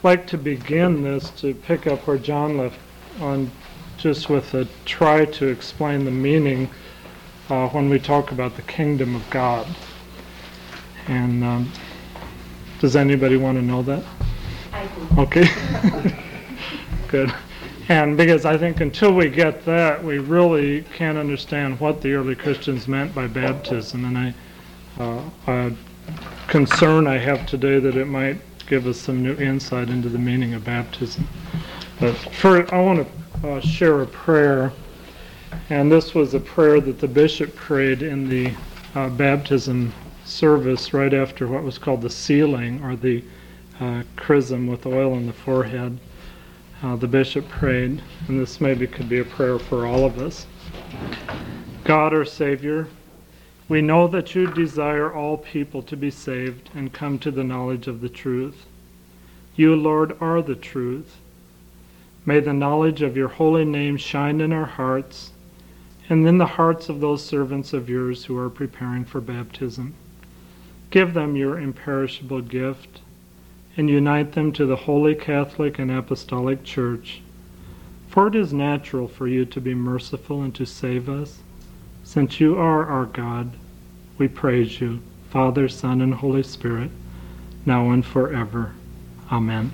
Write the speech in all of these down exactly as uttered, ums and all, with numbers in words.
like to begin this to pick up where John left on, just with a try to explain the meaning uh, when we talk about the kingdom of God. And um, does anybody want to know that? I do. Okay. Good. And because I think until we get that, we really can't understand what the early Christians meant by baptism. And I, uh, a concern I have today that it might give us some new insight into the meaning of baptism. But for, I want to uh, share a prayer. And this was a prayer that the bishop prayed in the uh, baptism service right after what was called the sealing, or the uh, chrism with oil on the forehead. Uh, the bishop prayed, and this maybe could be a prayer for all of us. God, our Savior, we know that you desire all people to be saved and come to the knowledge of the truth. You, Lord, are the truth. May the knowledge of your holy name shine in our hearts and in the hearts of those servants of yours who are preparing for baptism. Give them your imperishable gift and unite them to the Holy Catholic and Apostolic Church. For it is natural for you to be merciful and to save us. Since you are our God, we praise you, Father, Son, and Holy Spirit, now and forever. Amen.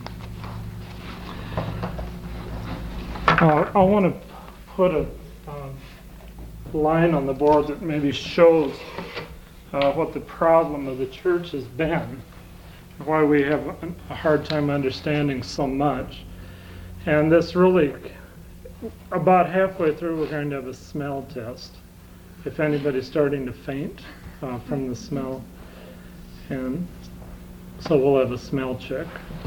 Uh, I want to put a uh, line on the board that maybe shows uh, what the problem of the church has been, why we have a hard time understanding so much. And this really, about halfway through, we're going to have a smell test. If anybody's starting to faint uh, from the smell. And so we'll have a smell check.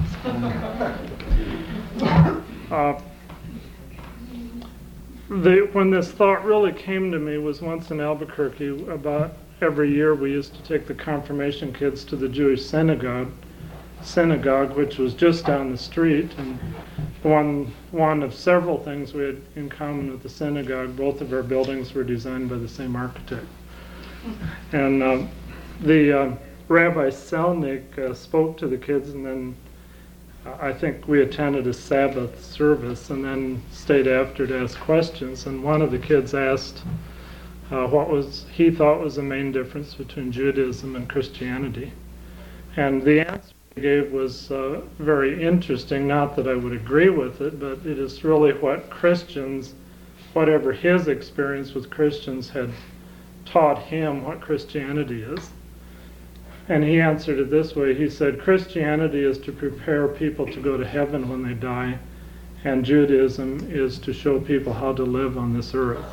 Uh, the, when this thought really came to me was once in Albuquerque. About every year we used to take the confirmation kids to the Jewish synagogue, synagogue, which was just down the street. And one one of several things we had in common with the synagogue, both of our buildings were designed by the same architect. And um, the uh, Rabbi Selnick uh, spoke to the kids, and then uh, I think we attended a Sabbath service and then stayed after to ask questions. And one of the kids asked uh, what was he thought was the main difference between Judaism and Christianity. And the answer he gave was uh, very interesting. Not that I would agree with it, but it is really what Christians, whatever his experience with Christians had taught him what Christianity is. And he answered it this way. He said, Christianity is to prepare people to go to heaven when they die, and Judaism is to show people how to live on this earth.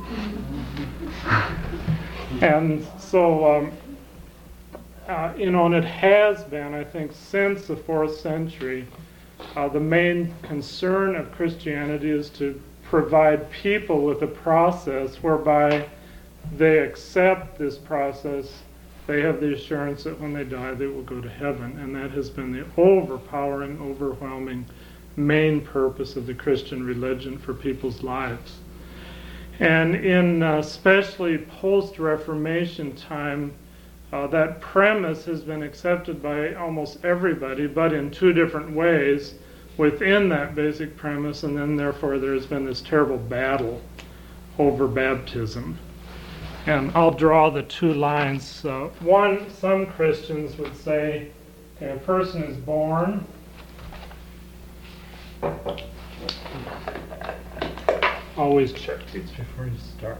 And so, um, uh, you know, and it has been, I think, since the fourth century, uh, the main concern of Christianity is to provide people with a process whereby they accept this process. They have the assurance that when they die, they will go to heaven. And that has been the overpowering, overwhelming main purpose of the Christian religion for people's lives. And in uh, especially post-Reformation time, uh, that premise has been accepted by almost everybody, but in two different ways within that basic premise, and then therefore there's been this terrible battle over baptism. And I'll draw the two lines. Uh, one, some Christians would say, okay, a person is born. Always check these before you start.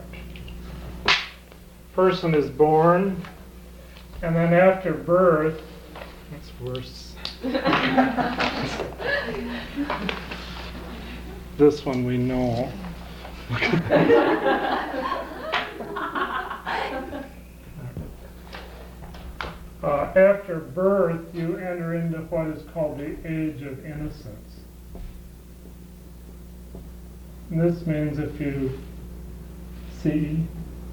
Person is born, and then after birth, that's worse. This one we know. Uh, after birth, you enter into what is called the age of innocence. And this means if you see,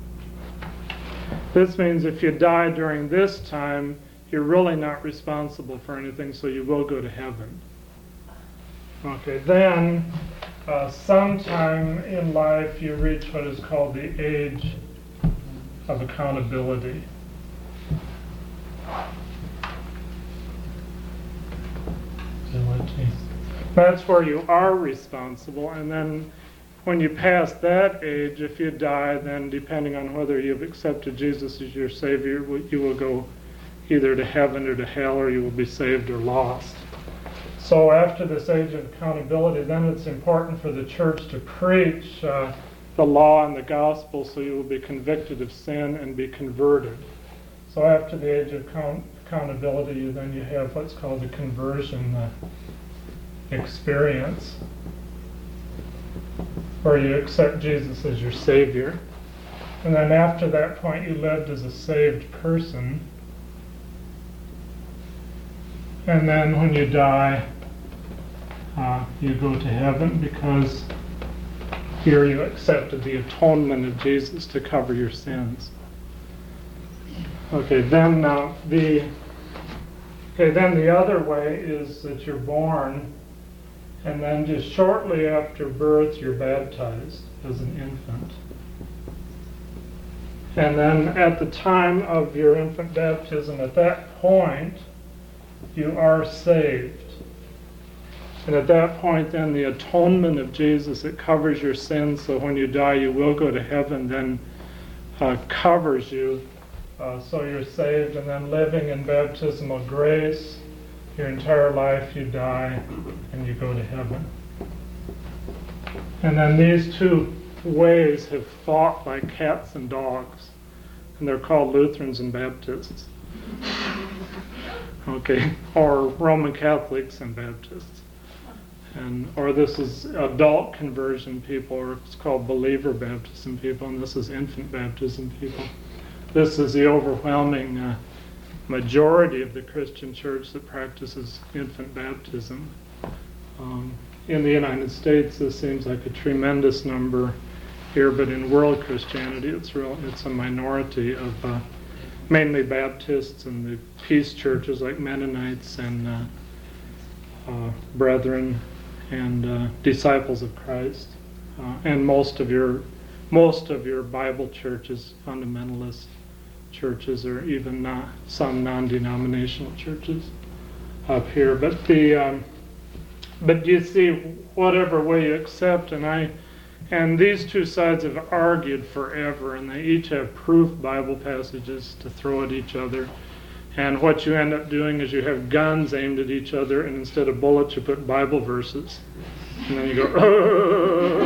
this means if you die during this time, you're really not responsible for anything, so you will go to heaven. Okay, then uh, sometime in life you reach what is called the age of accountability. Do you want penalty. That's where you are responsible, and then when you pass that age, if you die, then depending on whether you've accepted Jesus as your Savior, you will go either to heaven or to hell, or you will be saved or lost. So after this age of accountability, then it's important for the church to preach uh, the law and the gospel, so you will be convicted of sin and be converted. So after the age of count- accountability, then you have what's called the conversion uh, experience, where you accept Jesus as your Savior. And then after that point, you lived as a saved person. And then when you die, uh, you go to heaven, because here you accepted the atonement of Jesus to cover your sins. Okay, then uh, the okay, then the other way is that you're born, and then just shortly after birth, you're baptized as an infant. And then at the time of your infant baptism, at that point, you are saved. And at that point, then the atonement of Jesus, it covers your sins, so when you die, you will go to heaven, then uh, covers you. Uh, so you're saved, and then living in baptismal grace, your entire life you die, and you go to heaven. And then these two ways have fought like cats and dogs, and they're called Lutherans and Baptists. Okay, or Roman Catholics and Baptists. And or this is adult conversion people, or it's called believer baptism people, and this is infant baptism people. This is the overwhelming uh, majority of the Christian church that practices infant baptism. Um, in the United States, this seems like a tremendous number here, but in world Christianity, it's real. It's a minority of uh, mainly Baptists and the peace churches like Mennonites and uh, uh, Brethren and uh, Disciples of Christ, uh, and most of your most of your Bible churches, fundamentalist churches, or even not, some non-denominational churches up here. But the um, but you see, whatever way you accept, and I and these two sides have argued forever, and they each have proof Bible passages to throw at each other. And what you end up doing is you have guns aimed at each other, and instead of bullets, you put Bible verses. And then you go, oh!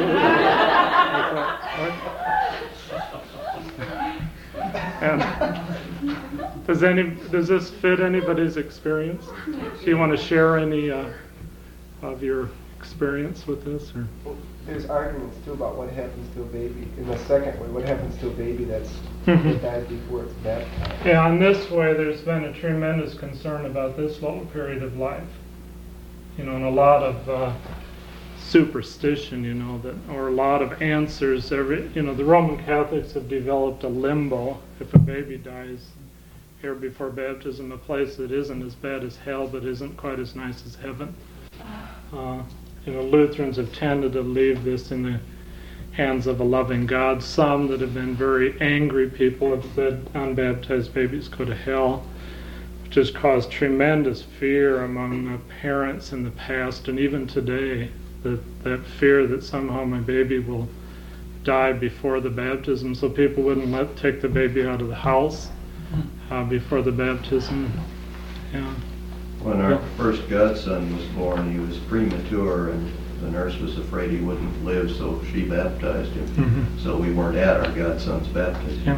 And does any does this fit anybody's experience? Do you want to share any uh, of your experience with this? Or? Well, there's arguments too about what happens to a baby. In the second way, what happens to a baby that's Mhm. that dies before it's baptized? Yeah, in this way, there's been a tremendous concern about this little period of life. You know, and a lot of uh, superstition, you know, that, or a lot of answers. Every, you know, the Roman Catholics have developed a limbo. If a baby dies here before baptism, a place that isn't as bad as hell, but isn't quite as nice as heaven. Uh, you know, Lutherans have tended to leave this in the hands of a loving God. Some that have been very angry people have said unbaptized babies go to hell, which has caused tremendous fear among the parents in the past and even today, that, that fear that somehow my baby will die before the baptism, so people wouldn't let take the baby out of the house uh, before the baptism. Yeah. When our first godson was born, he was premature, and the nurse was afraid he wouldn't live, so she baptized him. Mm-hmm. So we weren't at our godson's baptism, Yeah.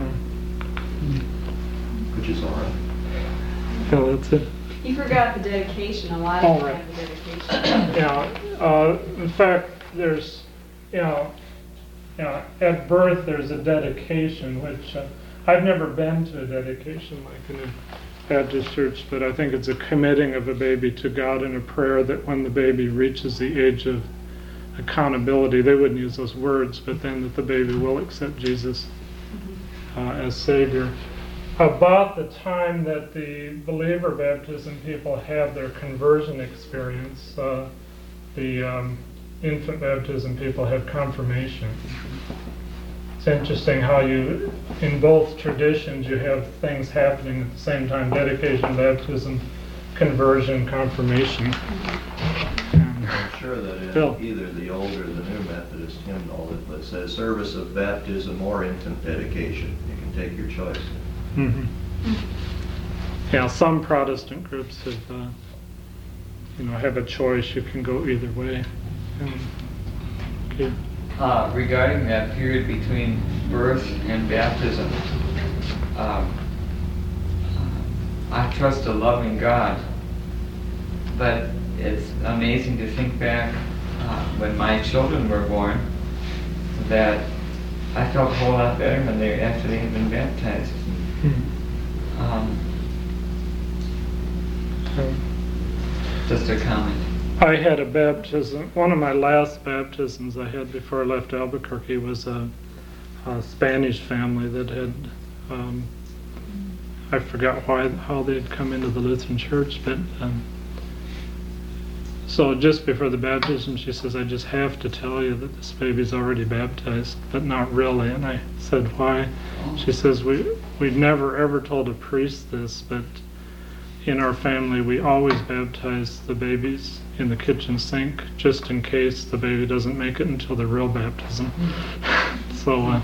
which is all right. Yeah, that's it. You forgot the dedication, a lot Oh, of right. time the dedication. Yeah, uh, in fact, there's, you know, you know, at birth there's a dedication, which uh, I've never been to a dedication like in a Baptist church, but I think it's a committing of a baby to God in a prayer that when the baby reaches the age of accountability, they wouldn't use those words, but then that the baby will accept Jesus uh, as Savior. About the time that the believer baptism people have their conversion experience, uh, the um, infant baptism people have confirmation. It's interesting how you, in both traditions, you have things happening at the same time, dedication, baptism, conversion, confirmation. And, I'm sure that in Bill. either the old or the new Methodist hymnal, it says service of baptism or infant dedication. You can take your choice. mhm. Yeah, some Protestant groups have, uh, you know, have a choice. You can go either way. Um, okay. Uh, regarding that period between birth and baptism, um, I trust a loving God, but it's amazing to think back uh, when my children were born that I felt a whole lot better when they after they had been baptized. Mhm. Um, So, just a comment. I had a baptism, one of my last baptisms I had before I left Albuquerque was a, a Spanish family that had, um, I forgot why, how they'd come into the Lutheran church, but um, so just before the baptism she says, I just have to tell you that this baby's already baptized, but not really. And I said, why? She says, we, we'd never ever told a priest this, but in our family we always baptize the babies in the kitchen sink just in case the baby doesn't make it until the real baptism. So uh,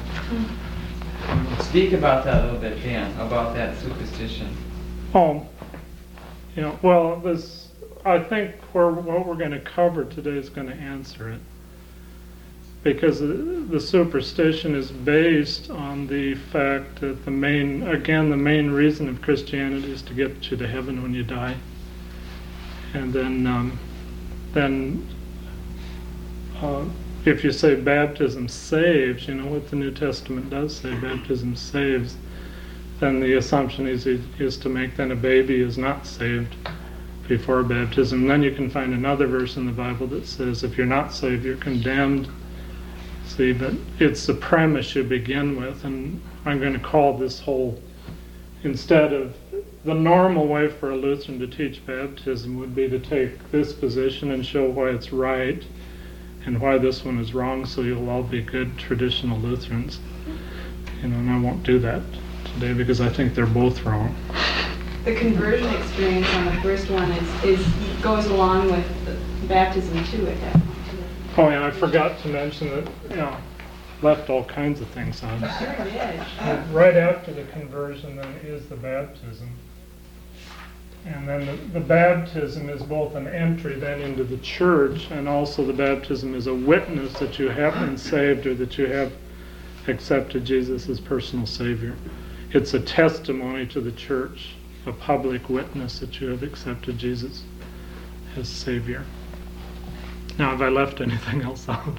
Speak about that a little bit, Dan, about that superstition. oh, you know, well, this, I think where, what we're going to cover today is going to answer it. Because the, the superstition is based on the fact that the main, again, the main reason of Christianity is to get you to heaven when you die. And then, um, then uh, if you say baptism saves, you know what the New Testament does say, baptism saves, then the assumption is, is to make then a baby is not saved before baptism. And then you can find another verse in the Bible that says if you're not saved, you're condemned. See, but it's the premise you begin with, and I'm going to call this whole, instead of the normal way for a Lutheran to teach baptism would be to take this position and show why it's right and why this one is wrong, so you'll all be good traditional Lutherans. You know, and I won't do that today because I think they're both wrong. The conversion experience on the first one is, is goes along with the baptism too at that point. Oh, and I forgot to mention that, you know, left all kinds of things on. Sure did. Uh, Right after the conversion then is the baptism. And then the, the baptism is both an entry then into the church, and also the baptism is a witness that you have been saved or that you have accepted Jesus as personal Savior. It's a testimony to the church, a public witness that you have accepted Jesus as Savior. Now, have I left anything else out?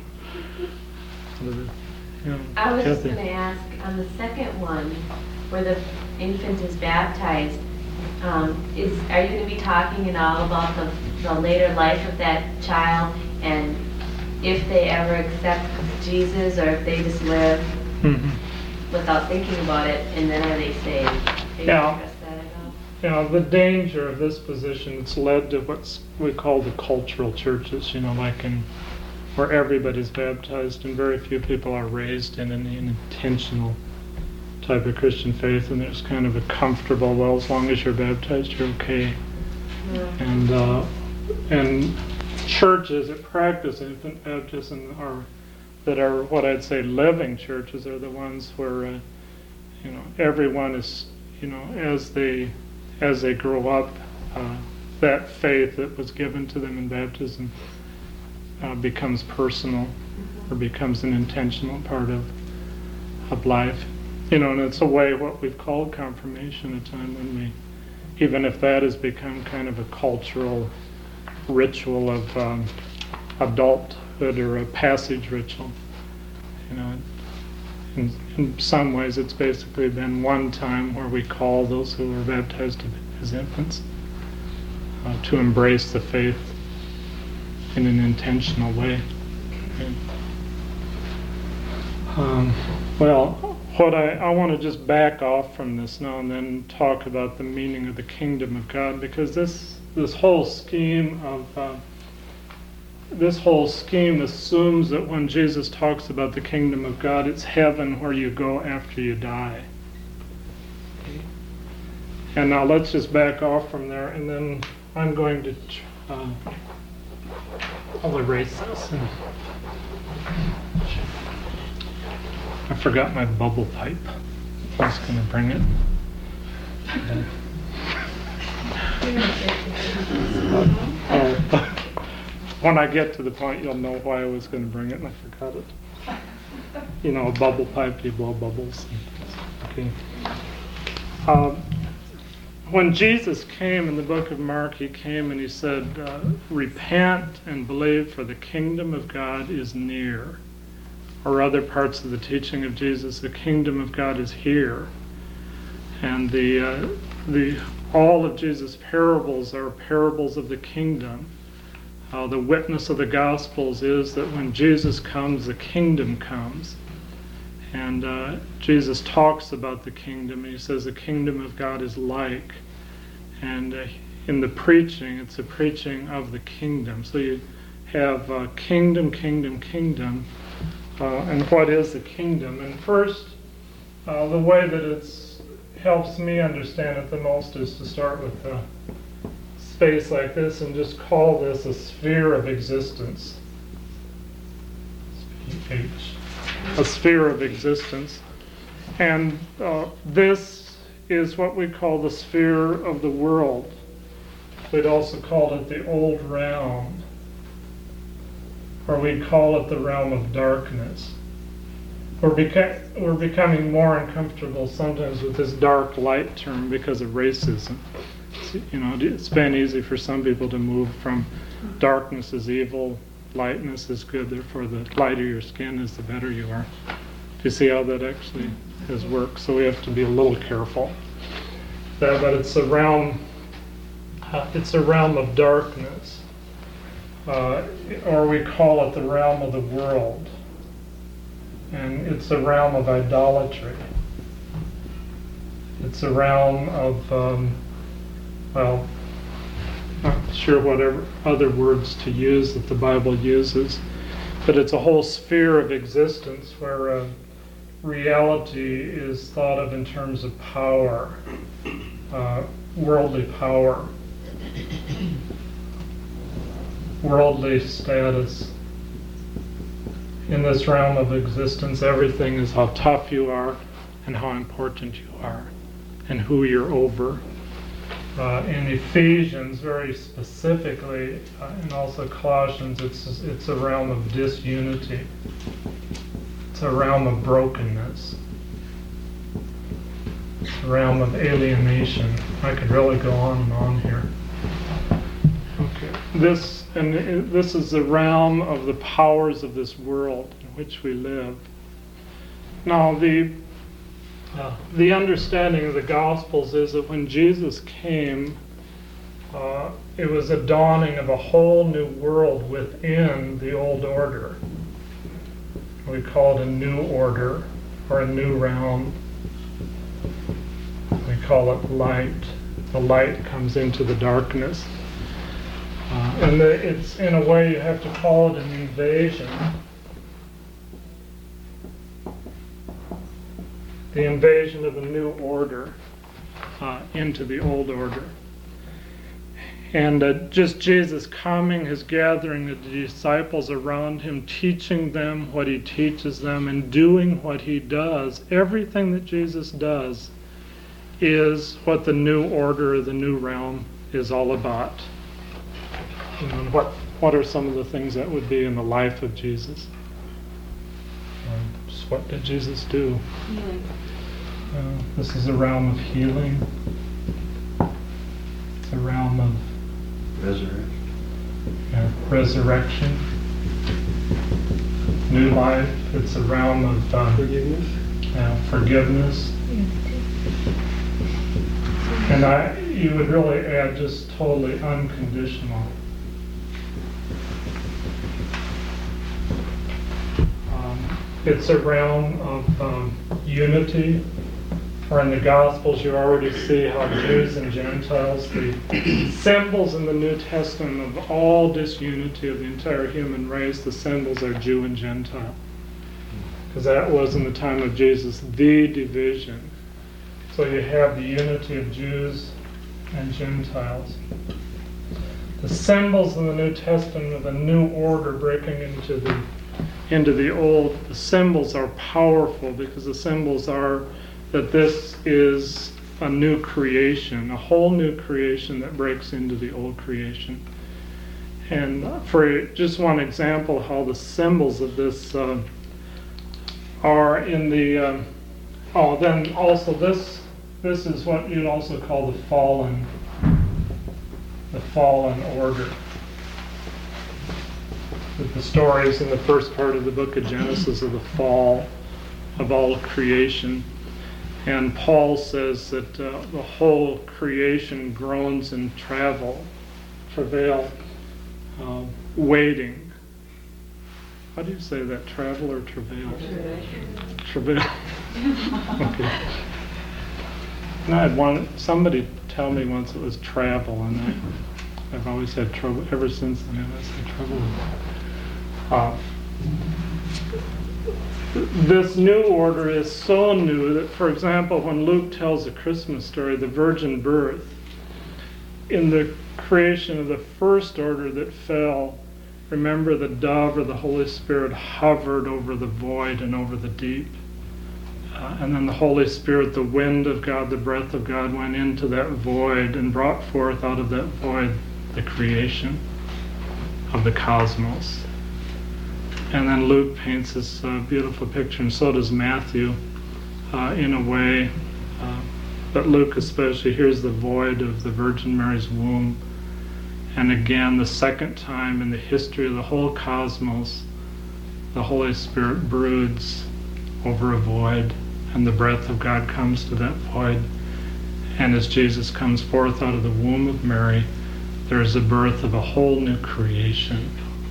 Yeah, I was just Kathy. going to ask, on the second one, where the infant is baptized, um, is are you going to be talking at all about the, the later life of that child, and if they ever accept Jesus, or if they just live Mhm. without thinking about it, and then are they saved? Are you Yeah. gonna address that at all? You know, the danger of this position, it's led to what we call the cultural churches, you know, like in where everybody's baptized and very few people are raised in an intentional type of Christian faith, and there's kind of a comfortable, well, as long as you're baptized, you're okay. And uh, and churches that practice infant baptism are, that are what I'd say living churches, are the ones where, uh, you know, everyone is, you know, as they as they grow up, uh, that faith that was given to them in baptism uh, becomes personal or becomes an intentional part of of life. You know, and it's a way what we've called confirmation, a time when we, even if that has become kind of a cultural ritual of um, adulthood or a passage ritual. You know, in, in some ways it's basically been one time where we call those who were baptized as infants uh, to embrace the faith in an intentional way. Okay. Um, well, what I, I want to just back off from this now and then talk about the meaning of the kingdom of God, because this this whole scheme of uh, this whole scheme assumes that when Jesus talks about the kingdom of God, it's heaven where you go after you die. And now let's just back off from there and then I'm going to, uh, I'll erase this. And I forgot my bubble pipe. I was going to bring it. And, uh, when I get to the point, you'll know why I was going to bring it and I forgot it. You know, a bubble pipe, you blow bubbles. Okay. Um, when Jesus came in the book of Mark, he came and he said, uh, repent and believe, for the kingdom of God is near. Or other parts of the teaching of Jesus, the kingdom of God is here. And the uh, the all of Jesus' parables are parables of the kingdom. Uh, the witness of the Gospels is that when Jesus comes, the kingdom comes. And uh, Jesus talks about the kingdom. He says the kingdom of God is like. And uh, in the preaching, it's a preaching of the kingdom. So you have uh, kingdom, kingdom, kingdom. Uh, and what is the kingdom? And first, uh, the way that it helps me understand it the most is to start with a space like this and just call this a sphere of existence. H. A sphere of existence. And uh, this is what we call the sphere of the world. We'd also call it the old realm, or we'd call it the realm of darkness. We're, beca- we're becoming more uncomfortable sometimes with this dark light term because of racism. It's, you know, it's been easy for some people to move from darkness is evil, lightness is good, therefore the lighter your skin is, the better you are. Do you see how that actually has worked? So we have to be a little careful. That, but it's a realm, uh, it's a realm of darkness. Uh, or we call it the realm of the world. And it's a realm of idolatry. It's a realm of, um, well, not sure whatever other words to use that the Bible uses, but it's a whole sphere of existence where uh, reality is thought of in terms of power, uh, worldly power, worldly status. In this realm of existence, everything is how tough you are and how important you are and who you're over. Uh, in Ephesians, very specifically, uh, and also Colossians, it's it's a realm of disunity. It's a realm of brokenness. It's a realm of alienation. I could really go on and on here. Okay, this and it, this is the realm of the powers of this world in which we live. Now, the Uh, the understanding of the Gospels is that when Jesus came, uh, it was a dawning of a whole new world within the old order. We call it a new order or a new realm. We call it light. The light comes into the darkness. Uh, and the, it's, in a way, you have to call it an invasion. The invasion of a new order uh, into the old order. And uh, just Jesus coming, his gathering the disciples around him, teaching them what he teaches them, and doing what he does. Everything that Jesus does is what the new order, the new realm is all about. You know, and what, what are some of the things that would be in the life of Jesus? Um, just what did Jesus do? Healing. Uh, this is a realm of healing. It's a realm of Resurrection. uh, resurrection, new life. It's a realm of uh, forgiveness. Uh, forgiveness. And I, you would really add just totally unconditional. Um, it's a realm of um, unity. Or in the Gospels, you already see how Jews and Gentiles, the symbols in the New Testament of all disunity of the entire human race, the symbols are Jew and Gentile. Because that was in the time of Jesus the division. So you have the unity of Jews and Gentiles. the symbols in the New Testament of a new order breaking into the into the old. The symbols are powerful because the symbols are that this is a new creation, a whole new creation that breaks into the old creation. And for just one example, how the symbols of this uh, are in the um, oh, then also this this is what you'd also call the fallen the fallen order. The stories in the first part of the book of Genesis of the fall of all creation. And Paul says that uh, the whole creation groans and travel, travail, uh, waiting. How do you say that? Travel or travail? Travail. Okay. And I had one, somebody tell me once it was travel, and I, I've always had trouble, ever since then I've always had trouble with that. Uh, this new order is so new that, for example, when Luke tells the Christmas story, the virgin birth, in the creation of the first order that fell, remember the dove or the Holy Spirit hovered over the void and over the deep. Uh, and then the Holy Spirit, the wind of God, the breath of God, went into that void and brought forth out of that void the creation of the cosmos. And then Luke paints this uh, beautiful picture, and so does Matthew, uh, in a way. Uh, but Luke especially, here's the void of the Virgin Mary's womb. And again, the second time in the history of the whole cosmos, the Holy Spirit broods over a void, and the breath of God comes to that void. And as Jesus comes forth out of the womb of Mary, there is the birth of a whole new creation,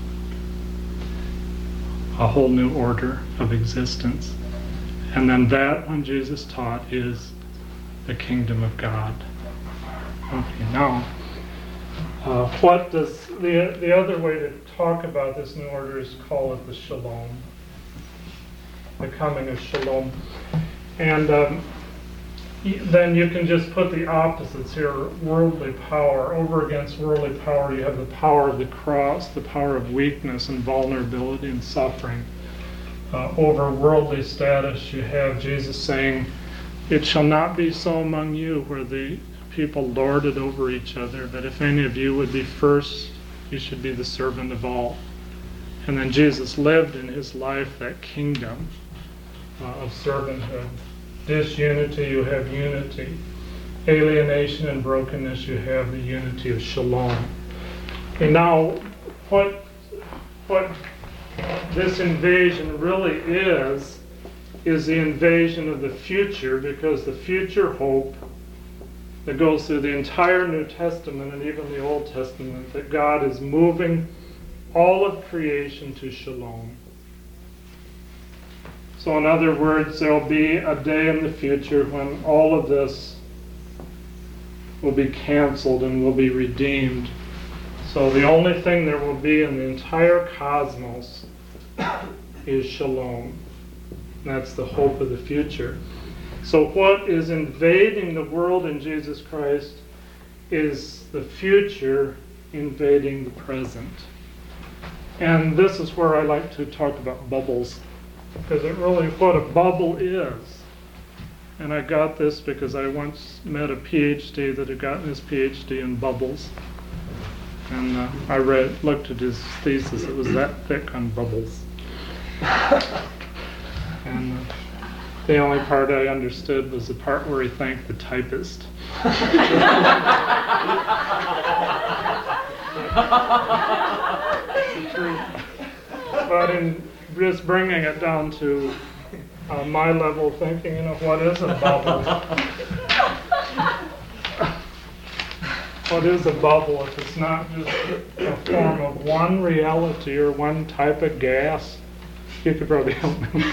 a whole new order of existence. And then that, when Jesus taught, is the kingdom of God. Okay, now, uh, what does, the, the other way to talk about this new order is call it the shalom, the coming of shalom. And um, then you can just put the opposites here, worldly power. Over against worldly power, you have the power of the cross, the power of weakness and vulnerability and suffering. Uh, over worldly status, you have Jesus saying, "It shall not be so among you where the people lord it over each other, but if any of you would be first, you should be the servant of all." And then Jesus lived in his life that kingdom uh, of servanthood. Disunity, you have unity. Alienation and brokenness, you have the unity of shalom. And now, what what this invasion really is, is the invasion of the future, because the future hope that goes through the entire New Testament and even the Old Testament, that God is moving all of creation to shalom. So in other words, there will be a day in the future when all of this will be canceled and will be redeemed. So the only thing there will be in the entire cosmos is shalom. That's the hope of the future. So what is invading the world in Jesus Christ is the future invading the present. And this is where I like to talk about bubbles, because it really, what a bubble is. And I got this because I once met a PhD that had gotten his PhD in bubbles. And uh, I read, looked at his thesis, it was that thick on bubbles. And uh, the only part I understood was the part where he thanked the typist. But in just bringing it down to uh, my level of thinking, you know, what is a bubble? What is a bubble if it's not just a form of one reality or one type of gas? You could probably help me.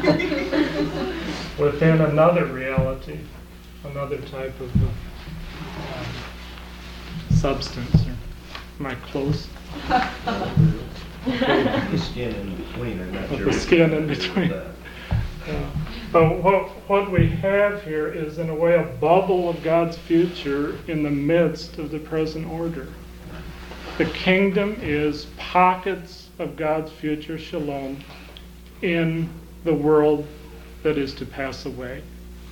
Within another reality, another type of uh, um, substance. Or, am I close? The skin in between, I'm not With sure. the skin in between. Uh, but what, what we have here is, in a way, a bubble of God's future in the midst of the present order. The kingdom is pockets of God's future shalom in the world that is to pass away.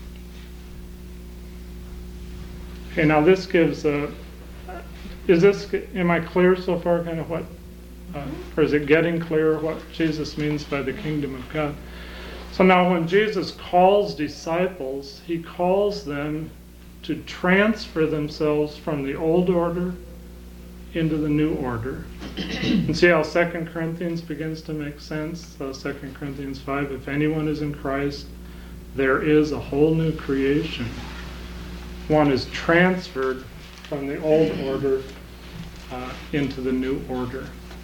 Okay, now this gives a, is this, am I clear so far kind of what, uh, or is it getting clear what Jesus means by the kingdom of God? So now when Jesus calls disciples, he calls them to transfer themselves from the old order into the new order. And see how Second Corinthians begins to make sense? Uh, Second Corinthians five, if anyone is in Christ, there is a whole new creation. One is transferred from the old order uh, into the new order.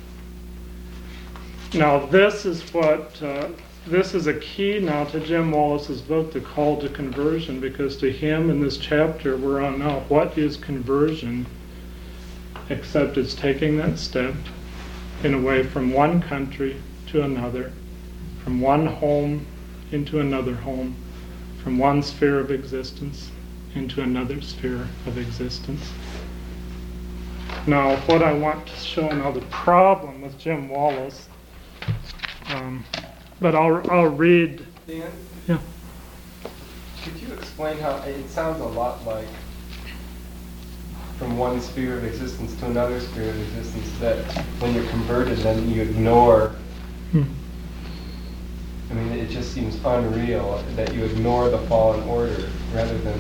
Now this is what, uh, this is a key now to Jim Wallace's book, The Call to Conversion, because to him in this chapter we're on now, what is conversion? Except it's taking that step in a way from one country to another, from one home into another home, from one sphere of existence into another sphere of existence. Now, what I want to show now, the problem with Jim Wallace, um, but I'll, I'll read. Dan, Yeah. could you explain how it sounds a lot like from one sphere of existence to another sphere of existence, that when you're converted, then you ignore. Hmm. I mean, it just seems unreal that you ignore the fallen order rather than.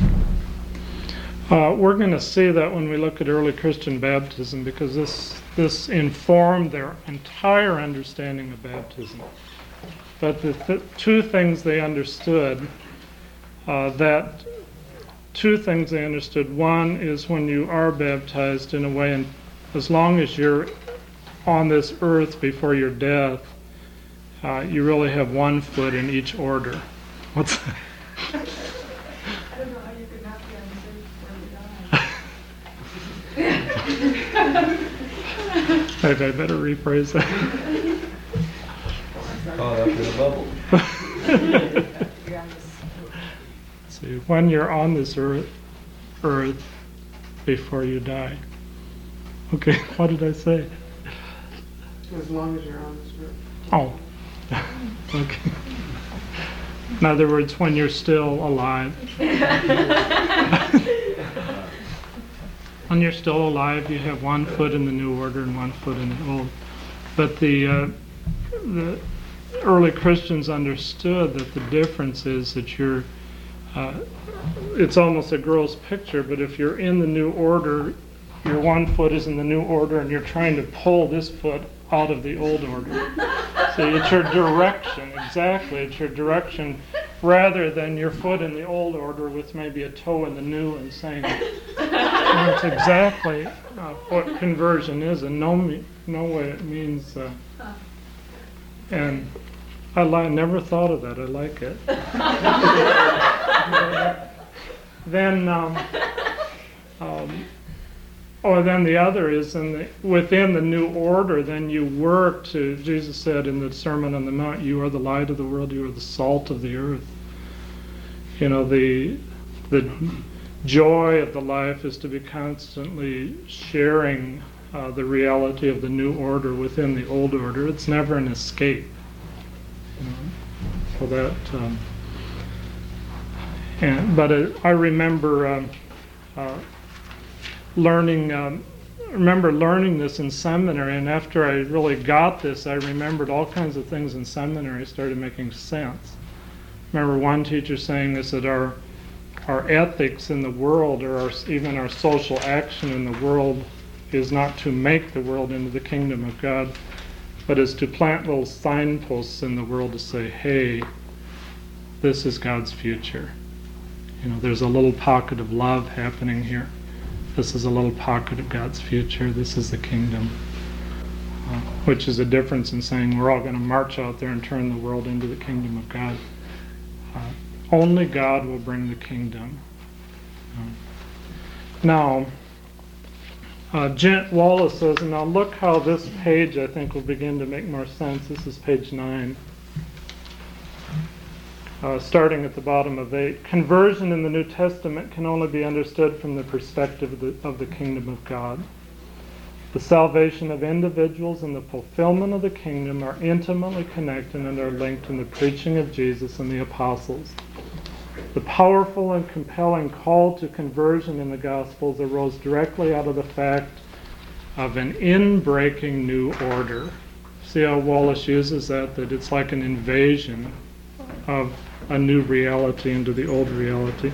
Uh, we're going to see that when we look at early Christian baptism, because this this informed their entire understanding of baptism. But the th- two things they understood, uh, that two things they understood. One is when you are baptized in a way, and as long as you're on this earth before your death, uh, you really have one foot in each order. What's that? I don't know how you could not be on the same Maybe I better rephrase that. Caught up in a bubble. See, when you're on this earth, earth before you die. Okay, what did I say? As long as you're on this earth. Oh, okay. In other words, when you're still alive. When you're still alive, you have one foot in the new order and one foot in the old. But the uh, the early Christians understood that the difference is that you're. Uh, it's almost a gross picture, but if you're in the new order, your one foot is in the new order, and you're trying to pull this foot out of the old order. So it's your direction, exactly. It's your direction, rather than your foot in the old order with maybe a toe in the new and saying, that's exactly uh, what conversion is, and no, me- no way it means. Uh, and I li- never thought of that. I like it. Then, um, um, or then the other is in the, within the new order, then you work to, Jesus said in the Sermon on the Mount, you are the light of the world, you are the salt of the earth. You know, the the joy of the life is to be constantly sharing uh, the reality of the new order within the old order. It's never an escape. You know? So that, um, and, but uh, I remember um, uh, learning, um, remember learning this in seminary, and after I really got this, I remembered all kinds of things in seminary started making sense. Remember one teacher saying this, that our our ethics in the world, or our, even our social action in the world, is not to make the world into the kingdom of God, but is to plant little signposts in the world to say, hey, this is God's future. You know, there's a little pocket of love happening here. This is a little pocket of God's future. This is the kingdom. Uh, which is a difference in saying we're all going to march out there and turn the world into the kingdom of God. Uh, only God will bring the kingdom. Uh, now, uh, Gent Wallace says, and now look how this page I think will begin to make more sense. This is page nine. Uh, starting at the bottom of eight. Conversion in the New Testament can only be understood from the perspective of the, of the kingdom of God. The salvation of individuals and the fulfillment of the kingdom are intimately connected and are linked in the preaching of Jesus and the apostles. The powerful and compelling call to conversion in the Gospels arose directly out of the fact of an in-breaking new order. See how Wallace uses that, that it's like an invasion of a new reality into the old reality.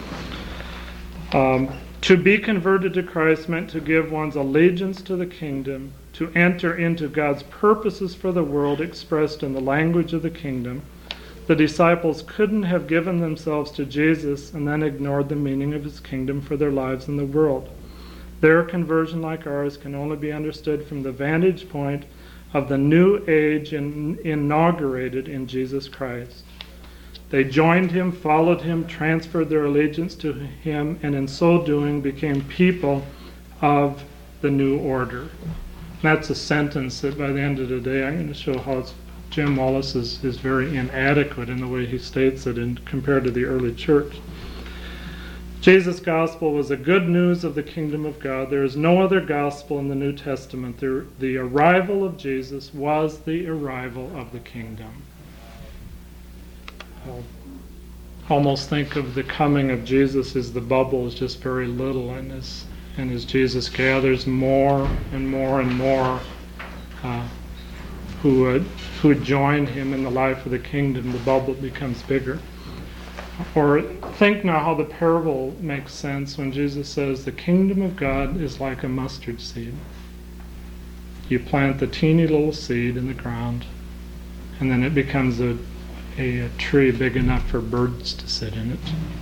Um, to be converted to Christ meant to give one's allegiance to the kingdom, to enter into God's purposes for the world expressed in the language of the kingdom. The disciples couldn't have given themselves to Jesus and then ignored the meaning of his kingdom for their lives in the world. Their conversion, like ours, can only be understood from the vantage point of the new age in, inaugurated in Jesus Christ. They joined him, followed him, transferred their allegiance to him, and in so doing became people of the new order. That's a sentence that by the end of the day, I'm going to show how it's, Jim Wallace is, is very inadequate in the way he states it in, compared to the early church. Jesus' gospel was the good news of the kingdom of God. There is no other gospel in the New Testament. The, the arrival of Jesus was the arrival of the kingdom. I'll almost think of the coming of Jesus as the bubble is just very little, and as, and as Jesus gathers more and more and more uh, who would who would join him in the life of the kingdom, the bubble becomes bigger. Or think now how the parable makes sense when Jesus says the kingdom of God is like a mustard seed. You plant the teeny little seed in the ground, and then it becomes a, a, a tree big enough for birds to sit in it.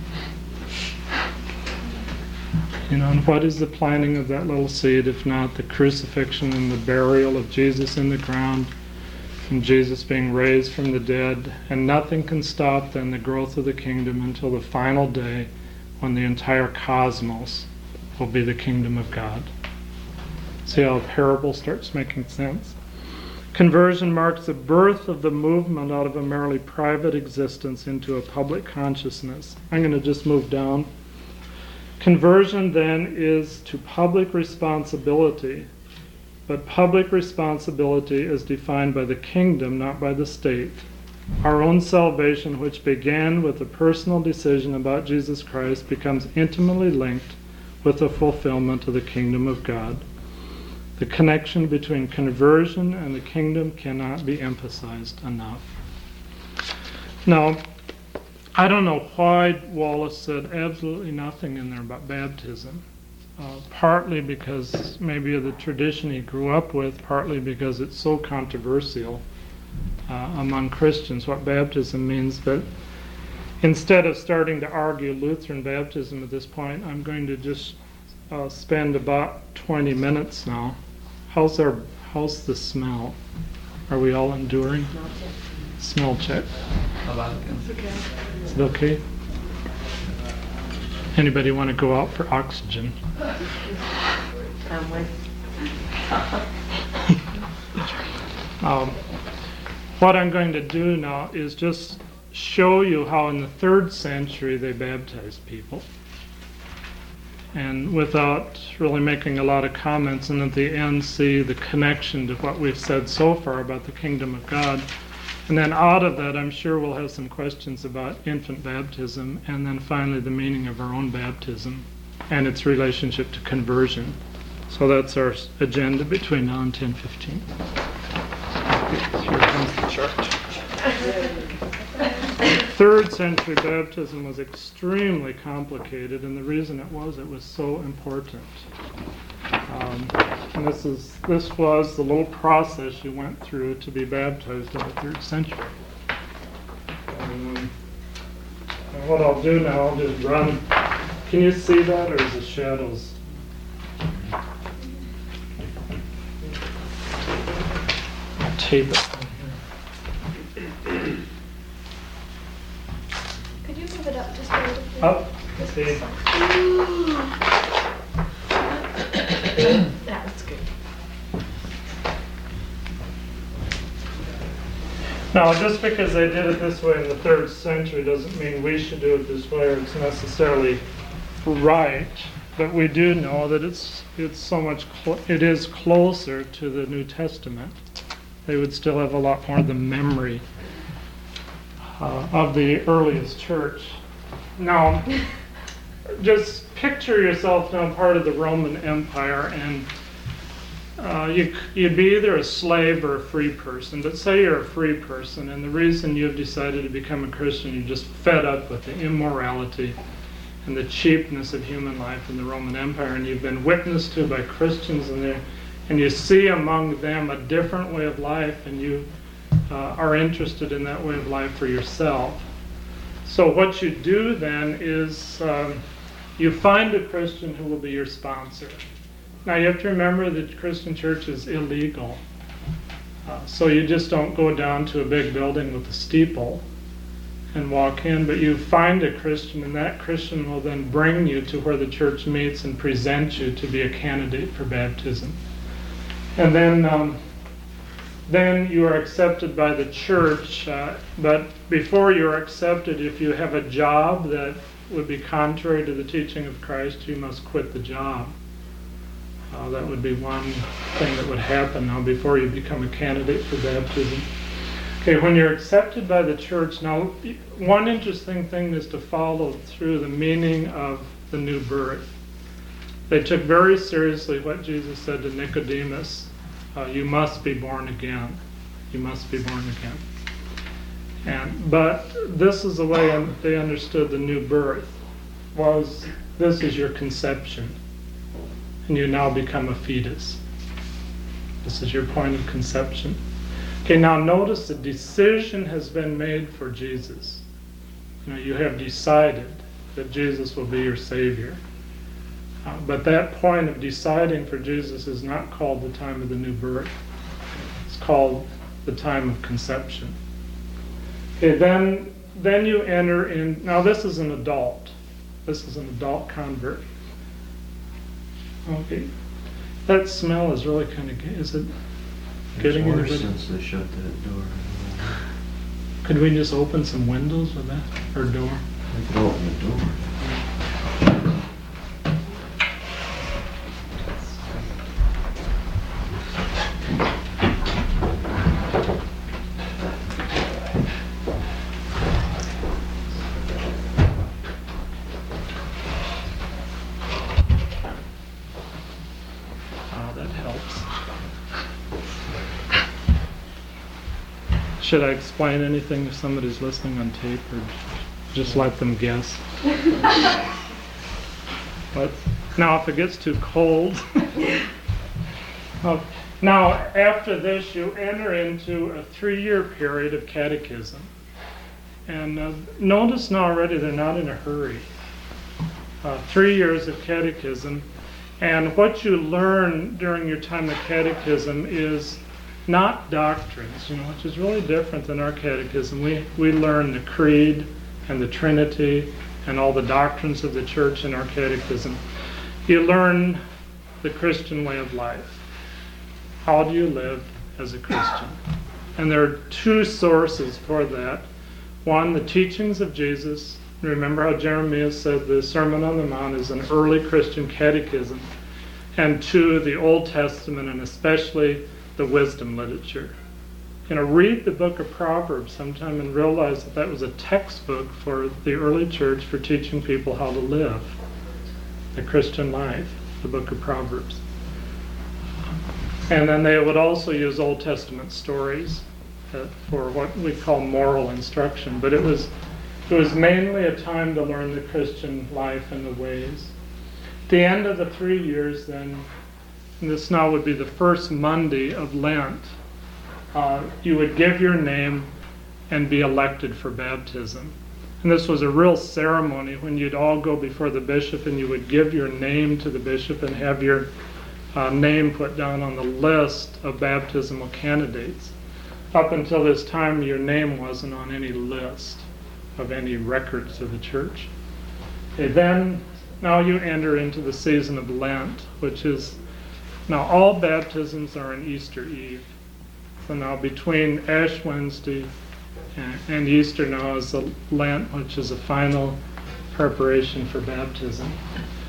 You know, and what is the planting of that little seed if not the crucifixion and the burial of Jesus in the ground, and Jesus being raised from the dead, and nothing can stop then the growth of the kingdom until the final day when the entire cosmos will be the kingdom of God. See how a parable starts making sense? Conversion marks the birth of the movement out of a merely private existence into a public consciousness. I'm going to just move down. Conversion then is to public responsibility. But public responsibility is defined by the kingdom, not by the state. Our own salvation, which began with a personal decision about Jesus Christ, becomes intimately linked with the fulfillment of the kingdom of God. The connection between conversion and the kingdom cannot be emphasized enough. Now, I don't know why Wallace said absolutely nothing in there about baptism. Uh, partly because maybe of the tradition he grew up with, partly because it's so controversial uh, among Christians what baptism means. But instead of starting to argue Lutheran baptism at this point, I'm going to just uh, spend about twenty minutes now. How's our how's the smell? Are we all enduring? Smell check. How about it? Okay. Is it okay? Anybody want to go out for oxygen? Um, with Um, what I'm going to do now is just show you how in the third century they baptized people. And without really making a lot of comments, and at the end see the connection to what we've said so far about the kingdom of God. And then out of that, I'm sure we'll have some questions about infant baptism, and then finally the meaning of our own baptism and its relationship to conversion. So that's our agenda between now and ten fifteen. Here comes the chart. Third century baptism was extremely complicated, and the reason it was, it was so important. Um, and this is this was the little process you went through to be baptized in the third century. Um, and what I'll do now, I'll just run. Can you see that, or is it shadows? I'll tape it. Could you move it up just a little bit? Up. See. That's good. Now, just because they did it this way in the third century doesn't mean we should do it this way, or it's necessarily right. but we do know that it's it's so much clo- it is closer to the New Testament. They would still have a lot more of the memory uh, of the earliest church. Now, just picture yourself now part of the Roman Empire, and uh, you, you'd be either a slave or a free person. But say you're a free person, and the reason you've decided to become a Christian, you're just fed up with the immorality and the cheapness of human life in the Roman Empire, and you've been witnessed to by Christians in there, and you see among them a different way of life, and you uh, are interested in that way of life for yourself. So what you do then is um, you find a Christian who will be your sponsor. Now you have to remember that the Christian church is illegal. Uh, so you just don't go down to a big building with a steeple and walk in, but you find a Christian, and that Christian will then bring you to where the church meets and present you to be a candidate for baptism. And then um, then you are accepted by the church, uh, but before you are accepted, if you have a job that would be contrary to the teaching of Christ, you must quit the job. Uh, that would be one thing that would happen now before you become a candidate for baptism. Okay, when you're accepted by the church, now one interesting thing is to follow through the meaning of the new birth. They took very seriously what Jesus said to Nicodemus, uh, you must be born again. You must be born again. And but this is the way they understood the new birth, was this is your conception, and you now become a fetus. This is your point of conception. Okay, now notice the decision has been made for Jesus. You know, you have decided that Jesus will be your Savior. Uh, but that point of deciding for Jesus is not called the time of the new birth. It's called the time of conception. Okay, then, then you enter in, now this is an adult. This is an adult convert. Okay, that smell is really kind of, is it getting It's worse anybody? since they shut that door. Could we just open some windows with that, or door? They could open the door. Oh, that helps. Should I explain anything if somebody's listening on tape, or just let them guess? But now, if it gets too cold, oh, now after this, you enter into a three-year period of catechism. And uh, notice now already they're not in a hurry. Uh, three years of catechism. And what you learn during your time of catechism is not doctrines, you know, which is really different than our catechism. We, we learn the creed and the Trinity and all the doctrines of the church in our catechism. You learn the Christian way of life. How do you live as a Christian? And there are two sources for that. One, the teachings of Jesus. Remember how Jeremiah said the Sermon on the Mount is an early Christian catechism. And two, the Old Testament, and especially the wisdom literature. You know, read the book of Proverbs sometime and realize that that was a textbook for the early church for teaching people how to live the Christian life, the book of Proverbs. And then they would also use Old Testament stories uh, for what we call moral instruction. But it was it was mainly a time to learn the Christian life and the ways. At the end of the three years then, and this now would be the first Monday of Lent, uh, you would give your name and be elected for baptism. And this was a real ceremony when you'd all go before the bishop and you would give your name to the bishop and have your uh, name put down on the list of baptismal candidates. Up until this time, your name wasn't on any list of any records of the church. Okay, then, now you enter into the season of Lent, which is, now all baptisms are on Easter Eve. So now between Ash Wednesday and, and Easter now is the Lent, which is a final preparation for baptism.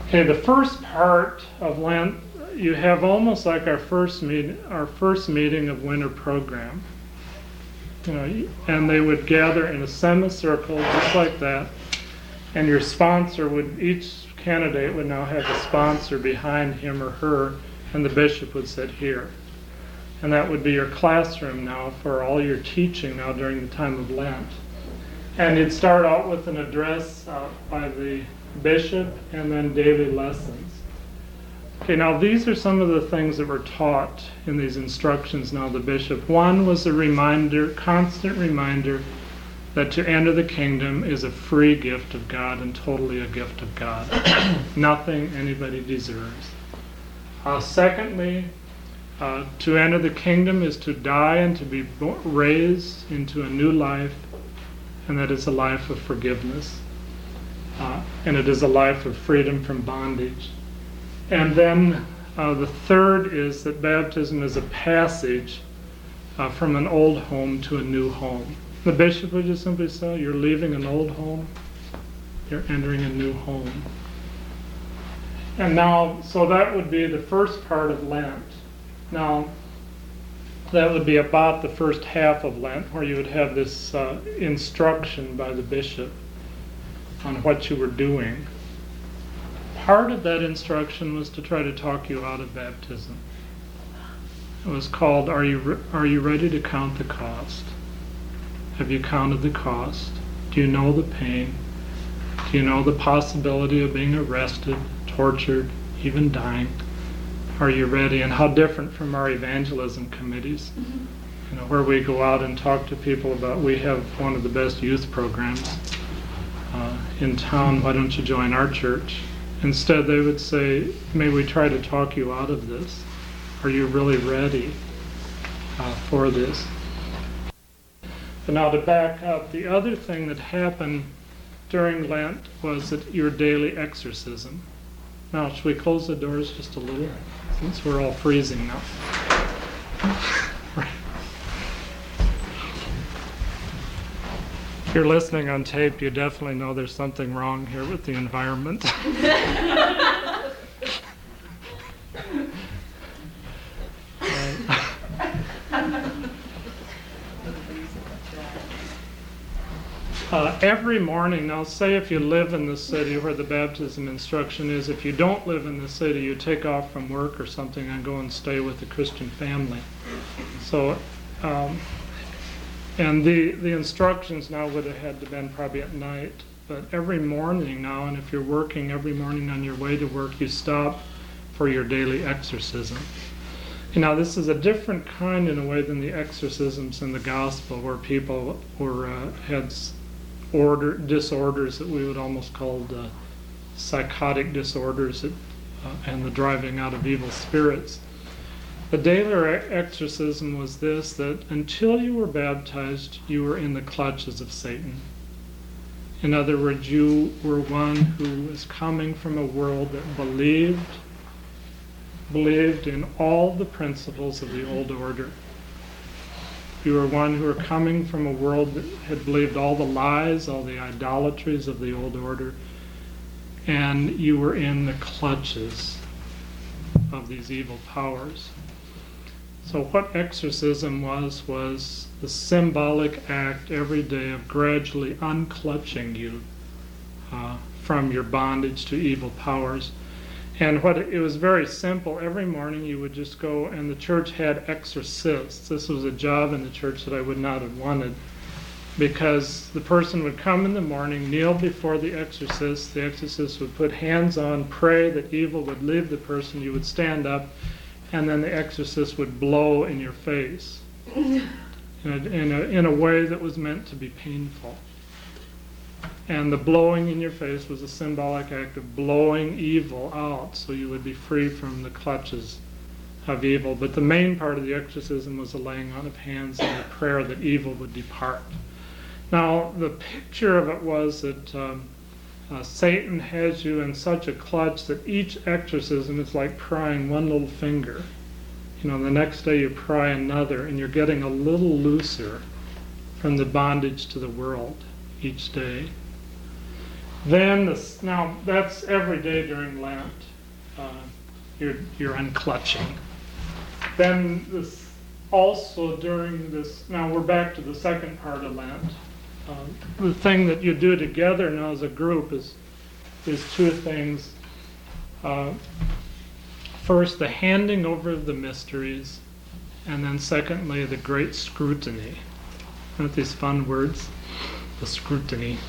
Okay, the first part of Lent, you have almost like our first meet, our first meeting of winter program. You know, and they would gather in a semicircle just like that, and your sponsor would, each candidate would now have a sponsor behind him or her, and the bishop would sit here. And that would be your classroom now for all your teaching now during the time of Lent. And you'd start out with an address uh, by the bishop and then daily lessons. Okay, now these are some of the things that were taught in these instructions now the bishop. One was a reminder, constant reminder, that to enter the kingdom is a free gift of God and totally a gift of God. Nothing anybody deserves. Uh, secondly, uh, to enter the kingdom is to die and to be bo- raised into a new life, and that is a life of forgiveness. Uh, and it is a life of freedom from bondage. And then uh, the third is that baptism is a passage uh, from an old home to a new home. The bishop would just simply say, you're leaving an old home, you're entering a new home. And now, so that would be the first part of Lent. Now, that would be about the first half of Lent, where you would have this uh, instruction by the bishop on what you were doing. Part of that instruction was to try to talk you out of baptism. It was called, are you re- are you ready to count the cost? Have you counted the cost? Do you know the pain? Do you know the possibility of being arrested, tortured, even dying? Are you ready? And how different from our evangelism committees, mm-hmm. you know, where we go out and talk to people about, we have one of the best youth programs uh, in town, why don't you join our church? Instead, they would say, may we try to talk you out of this? Are you really ready uh, for this? But now to back up, the other thing that happened during Lent was that your daily exorcism. Now, should we close the doors just a little, since we're all freezing now? If you're listening on tape, you definitely know there's something wrong here with the environment. Uh, every morning, now say if you live in the city where the baptism instruction is, if you don't live in the city, you take off from work or something and go and stay with a Christian family. So, um, and the, the instructions now would have had to been probably at night, but every morning now, and if you're working every morning on your way to work, you stop for your daily exorcism. And now this is a different kind in a way than the exorcisms in the gospel, where people were uh, had order disorders that we would almost call the psychotic disorders that, uh, and the driving out of evil spirits. The daily exorcism was this, that until you were baptized, you were in the clutches of Satan. In other words, you were one who was coming from a world that believed, believed in all the principles of the old order. You were one who were coming from a world that had believed all the lies, all the idolatries of the old order, and you were in the clutches of these evil powers. So what exorcism was, was the symbolic act every day of gradually unclutching you uh, from your bondage to evil powers. And what it, it was very simple. Every morning you would just go, and the church had exorcists. This was a job in the church that I would not have wanted, because the person would come in the morning, kneel before the exorcist. The exorcist would put hands on, pray that evil would leave the person. You would stand up, and then the exorcist would blow in your face in a, in a, in a way that was meant to be painful. And the blowing in your face was a symbolic act of blowing evil out, so you would be free from the clutches of evil. But the main part of the exorcism was the laying on of hands and the prayer that evil would depart. Now, the picture of it was that um, uh, Satan has you in such a clutch that each exorcism is like prying one little finger. You know, the next day you pry another, and you're getting a little looser from the bondage to the world each day. Then, this, now that's every day during Lent. Uh, you're, you're unclutching. Then this, also during this, now we're back to the second part of Lent. Uh, the thing that you do together now as a group is, is two things. Uh, first, the handing over of the mysteries, and then secondly, the great scrutiny. Aren't these fun words? The scrutiny.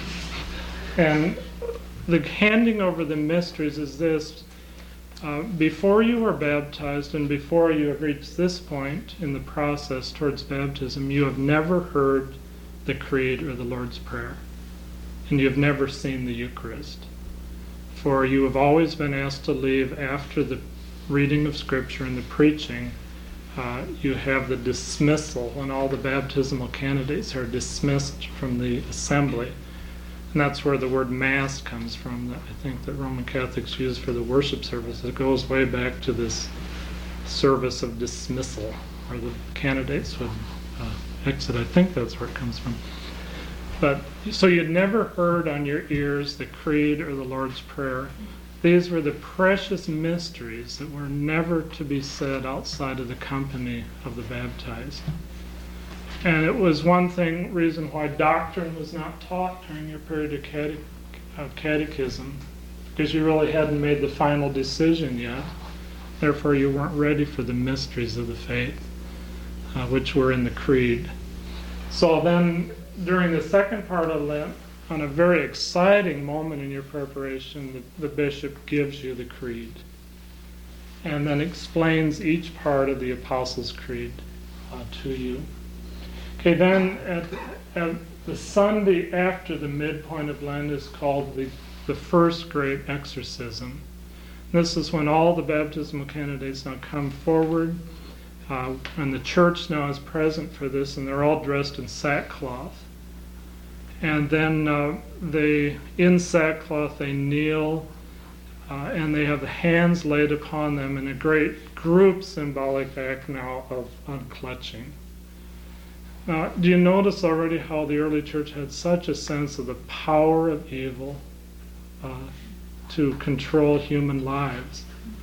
And the handing over the mysteries is this. Uh, before you are baptized and before you have reached this point in the process towards baptism, you have never heard the Creed or the Lord's Prayer. And you have never seen the Eucharist. For you have always been asked to leave after the reading of Scripture and the preaching. Uh, you have the dismissal when all the baptismal candidates are dismissed from the assembly. And that's where the word Mass comes from, that I think that Roman Catholics use for the worship service. It goes way back to this service of dismissal, where the candidates would uh, exit. I think that's where it comes from. But so you'd never heard on your ears the Creed or the Lord's Prayer. These were the precious mysteries that were never to be said outside of the company of the baptized. And it was one thing, reason why doctrine was not taught during your period of, cate- of catechism, because you really hadn't made the final decision yet. Therefore, you weren't ready for the mysteries of the faith, uh, which were in the Creed. So then, during the second part of Lent, on a very exciting moment in your preparation, the, the bishop gives you the Creed, and then explains each part of the Apostles' Creed uh, to you. Okay, then at, at the Sunday after the midpoint of Lent is called the, the first great exorcism. This is when all the baptismal candidates now come forward, uh, and the church now is present for this, and they're all dressed in sackcloth. And then uh, they, in sackcloth, they kneel, uh, and they have the hands laid upon them in a great group symbolic act now of unclutching. Now, do you notice already how the early church had such a sense of the power of evil uh, to control human lives?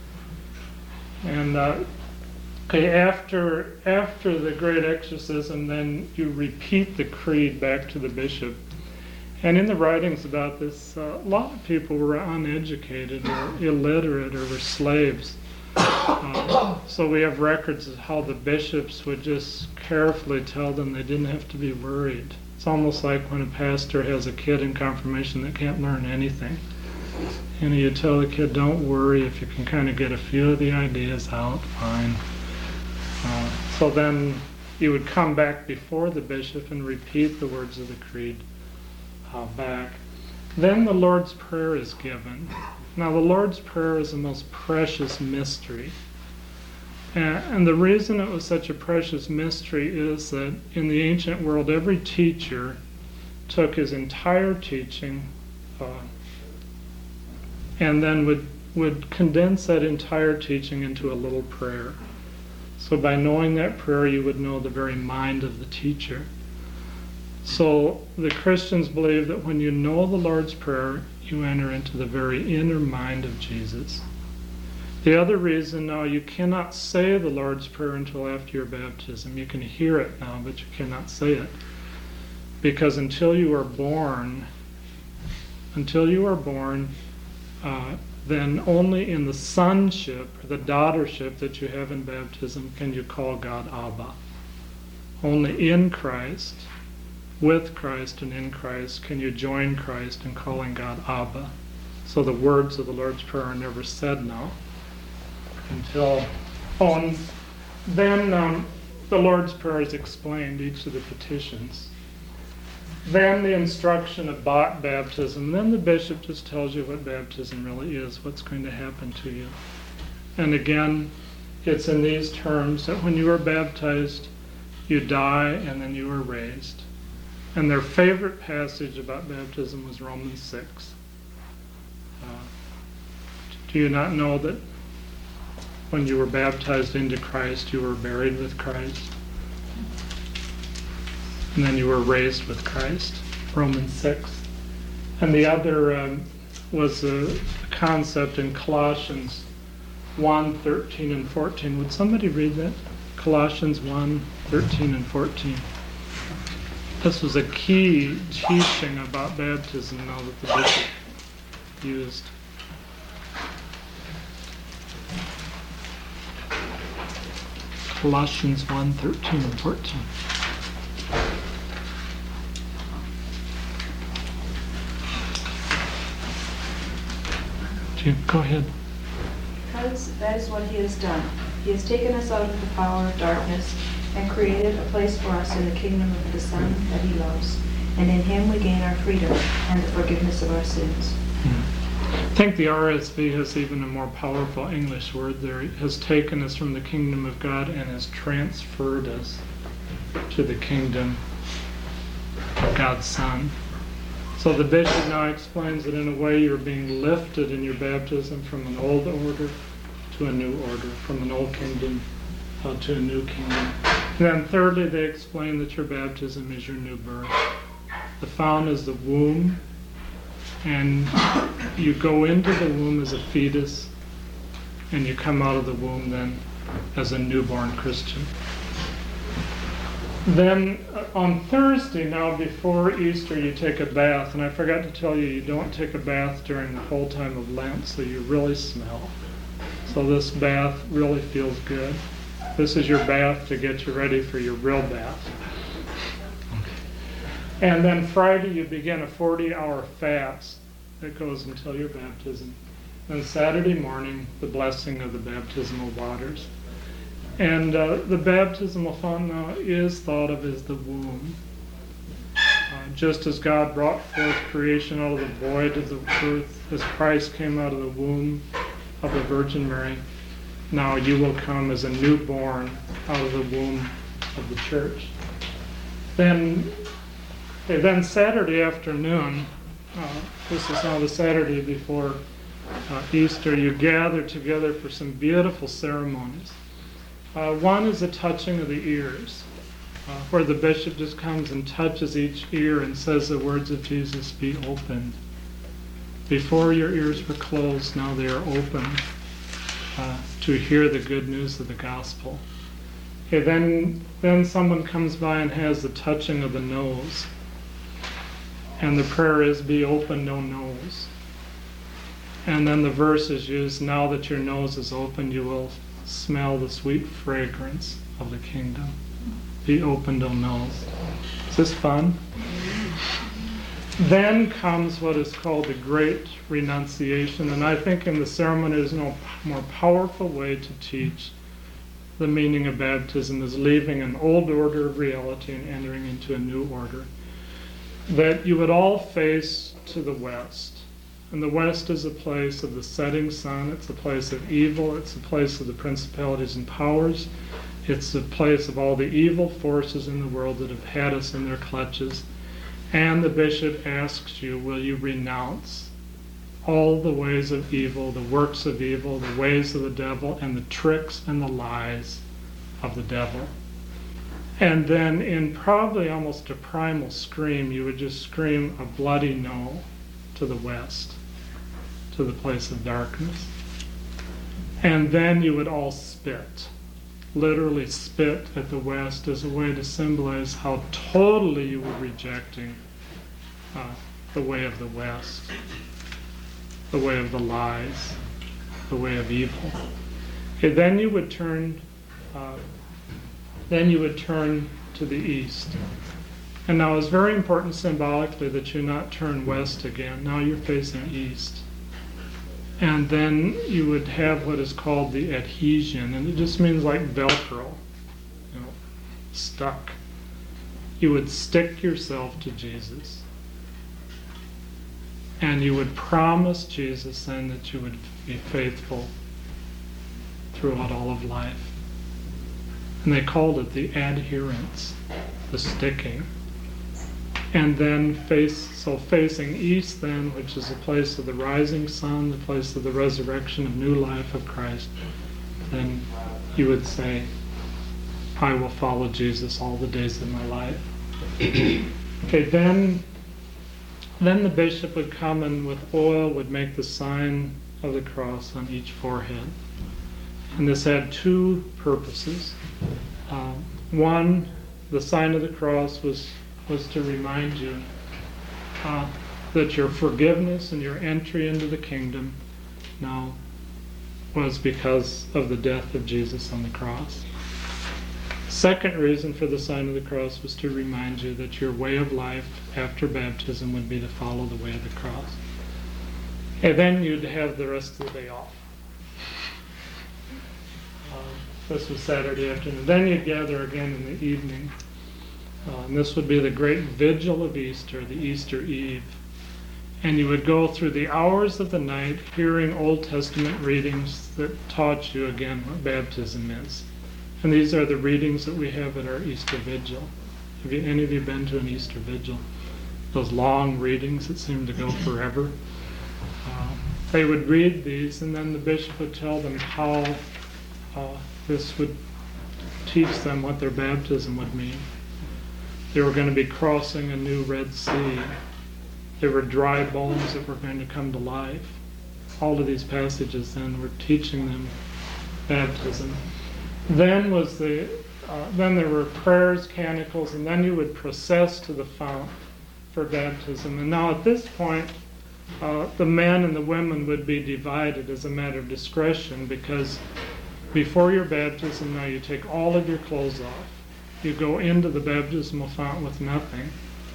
And uh, okay, after after the great exorcism, then you repeat the Creed back to the bishop. And in the writings about this, uh, a lot of people were uneducated or illiterate or were slaves. Uh, so we have records of how the bishops would just carefully tell them they didn't have to be worried. It's almost like when a pastor has a kid in confirmation that can't learn anything. And you tell the kid, don't worry, if you can kind of get a few of the ideas out, fine. Uh, so then you would come back before the bishop and repeat the words of the Creed uh, back. Then the Lord's Prayer is given. Now, the Lord's Prayer is the most precious mystery. And, and the reason it was such a precious mystery is that in the ancient world, every teacher took his entire teaching uh, and then would, would condense that entire teaching into a little prayer. So by knowing that prayer, you would know the very mind of the teacher. So the Christians believe that when you know the Lord's Prayer, you enter into the very inner mind of Jesus. The other reason now, you cannot say the Lord's Prayer until after your baptism. You can hear it now, but you cannot say it. Because until you are born, until you are born, uh, then only in the sonship, or the daughtership that you have in baptism, can you call God Abba. Only in Christ, with Christ and in Christ, can you join Christ in calling God Abba. So the words of the Lord's Prayer are never said now until, oh, and then um, the Lord's Prayer is explained, each of the petitions. Then the instruction about baptism. Then the bishop just tells you what baptism really is, what's going to happen to you. And again, it's in these terms that when you are baptized, you die and then you are raised. And their favorite passage about baptism was Romans six. Uh, do you not know that when you were baptized into Christ, you were buried with Christ? And then you were raised with Christ? Romans six. And the other um, was a concept in Colossians one, thirteen and fourteen. Would somebody read that? Colossians one, thirteen and fourteen. This was a key teaching about baptism now that the bishop used. Colossians one, thirteen and fourteen. Jim, go ahead. Because that is what he has done. He has taken us out of the power of darkness and created a place for us in the kingdom of the Son that he loves. And in him we gain our freedom and the forgiveness of our sins. I think the R S V has even a more powerful English word there. It has taken us from the kingdom of God and has transferred us to the kingdom of God's Son. So the bishop now explains that in a way you're being lifted in your baptism from an old order to a new order, from an old kingdom uh, to a new kingdom. And then thirdly, they explain that your baptism is your new birth. The fount is the womb, and you go into the womb as a fetus, and you come out of the womb then as a newborn Christian. Then uh, on Thursday, now before Easter, you take a bath, and I forgot to tell you, you don't take a bath during the whole time of Lent, so you really smell. So this bath really feels good. This is your bath to get you ready for your real bath. And then Friday, you begin a forty-hour fast that goes until your baptism. And Saturday morning, the blessing of the baptismal waters. And uh, the baptismal font now is thought of as the womb. Uh, just as God brought forth creation out of the void of the earth, as Christ came out of the womb of the Virgin Mary, now you will come as a newborn out of the womb of the church. Then, okay, then Saturday afternoon, uh, this is now the Saturday before uh, Easter, you gather together for some beautiful ceremonies. Uh, one is the touching of the ears, uh, where the bishop just comes and touches each ear and says the words of Jesus, be opened. Before your ears were closed, now they are open uh, to hear the good news of the gospel. Okay, then, then someone comes by and has the touching of the nose. And the prayer is, be open, no nose. And then the verse is used, now that your nose is open, you will smell the sweet fragrance of the kingdom. Be open, no nose. Is this fun? Then comes what is called the Great Renunciation, and I think in the ceremony there's no more powerful way to teach the meaning of baptism is leaving an old order of reality and entering into a new order. That you would all face to the west. And the west is a place of the setting sun, it's a place of evil, it's a place of the principalities and powers, it's a place of all the evil forces in the world that have had us in their clutches. And the bishop asks you, will you renounce all the ways of evil, the works of evil, the ways of the devil, and the tricks and the lies of the devil? And then in probably almost a primal scream, you would just scream a bloody no to the west, to the place of darkness. And then you would all spit, literally spit at the west as a way to symbolize how totally you were rejecting uh, the way of the west, the way of the lies, the way of evil. Okay, then you would turn, uh, then you would turn to the east. And now it's very important symbolically that you not turn west again. Now you're facing east. And then you would have what is called the adhesion, and it just means like Velcro, you know, stuck. You would stick yourself to Jesus. And you would promise Jesus then that you would be faithful throughout all of life. And they called it the adherence, the sticking. And then face, so facing east then, which is the place of the rising sun, the place of the resurrection of new life of Christ, then you would say, I will follow Jesus all the days of my life. Okay, then Then the bishop would come and with oil would make the sign of the cross on each forehead. And this had two purposes. Uh, one, the sign of the cross was, was to remind you uh, that your forgiveness and your entry into the kingdom now was because of the death of Jesus on the cross. Second reason for the sign of the cross was to remind you that your way of life after baptism would be to follow the way of the cross. And then you'd have the rest of the day off. Uh, this was Saturday afternoon. Then you'd gather again in the evening. Uh, and this would be the great vigil of Easter, the Easter Eve. And you would go through the hours of the night hearing Old Testament readings that taught you again what baptism is. And these are the readings that we have at our Easter Vigil. Have you, any of you been to an Easter Vigil? Those long readings that seem to go forever. Uh, they would read these, and then the bishop would tell them how uh, this would teach them what their baptism would mean. They were going to be crossing a new Red Sea. There were dry bones that were going to come to life. All of these passages then were teaching them baptism. Then was the uh, then there were prayers, canticles, and then you would process to the fount for baptism. And now at this point, uh, the men and the women would be divided as a matter of discretion, because before your baptism, now you take all of your clothes off. You go into the baptismal fount with nothing.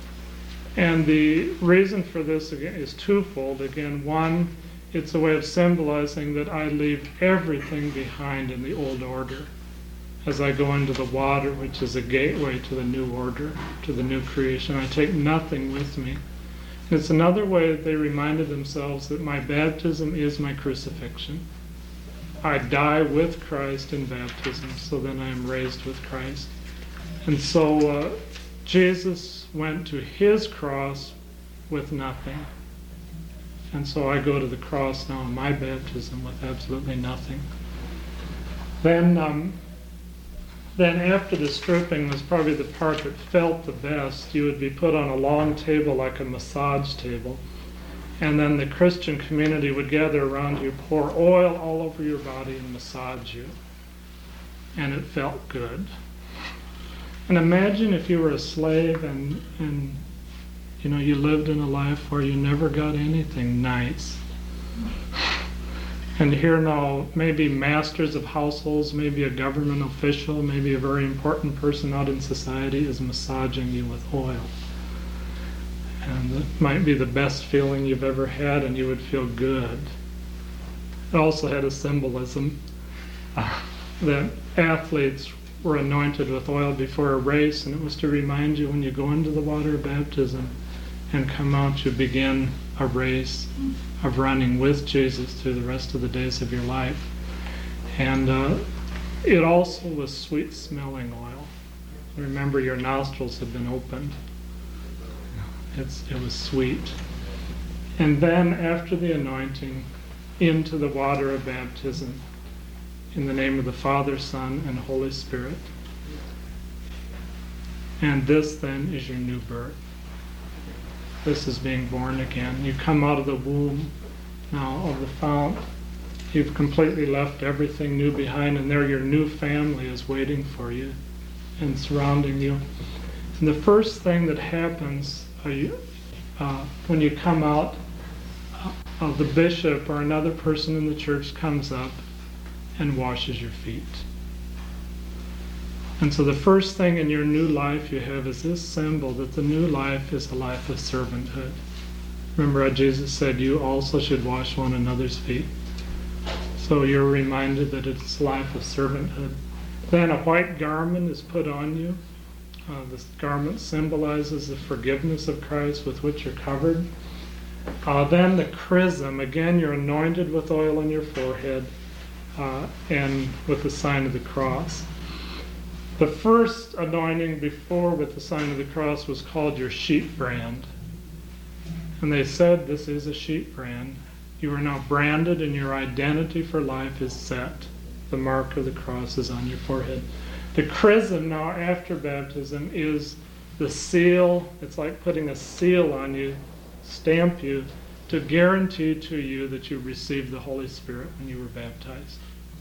And the reason for this again is twofold. Again, one, it's a way of symbolizing that I leave everything behind in the old order as I go into the water, which is a gateway to the new order, to the new creation. I take nothing with me. And it's another way that they reminded themselves that my baptism is my crucifixion. I die with Christ in baptism, so then I am raised with Christ. And so uh, Jesus went to his cross with nothing. And so I go to the cross now in my baptism with absolutely nothing. Then, um, then after the stripping was probably the part that felt the best. You would be put on a long table like a massage table. And then the Christian community would gather around you, pour oil all over your body and massage you. And it felt good. And imagine if you were a slave and, and you know, you lived in a life where you never got anything nice. And here now, maybe masters of households, maybe a government official, maybe a very important person out in society is massaging you with oil. And it might be the best feeling you've ever had, and you would feel good. It also had a symbolism uh, that athletes were anointed with oil before a race, and it was to remind you when you go into the water of baptism and come out, you begin a race of running with Jesus through the rest of the days of your life. And uh, it also was sweet-smelling oil. Remember, your nostrils had been opened. It's, it was sweet. And then after the anointing, into the water of baptism, in the name of the Father, Son, and Holy Spirit. And this then is your new birth. This is being born again. You come out of the womb now of the fount. You've completely left everything new behind, and there your new family is waiting for you and surrounding you. And the first thing that happens uh, you, uh, when you come out, uh, the bishop or another person in the church comes up and washes your feet. And so the first thing in your new life you have is this symbol that the new life is a life of servanthood. Remember how Jesus said, you also should wash one another's feet. So you're reminded that it's a life of servanthood. Then a white garment is put on you. Uh, this garment symbolizes the forgiveness of Christ with which you're covered. Uh, then the chrism, again you're anointed with oil on your forehead uh, and with the sign of the cross. The first anointing before with the sign of the cross was called your sheep brand. And they said this is a sheep brand. You are now branded and your identity for life is set. The mark of the cross is on your forehead. The chrism now after baptism is the seal. It's like putting a seal on you stamp you to guarantee to you that you received the Holy Spirit when you were baptized.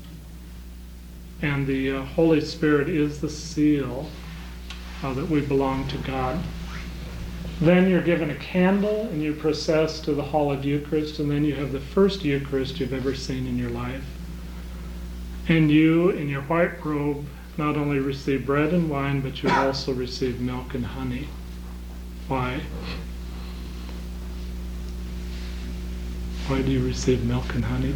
And the uh, Holy Spirit is the seal uh, that we belong to God. Then you're given a candle and you process to the Hall of Eucharist, and then you have the first Eucharist you've ever seen in your life. And you, in your white robe, not only receive bread and wine, but you also receive milk and honey. Why? Why do you receive milk and honey?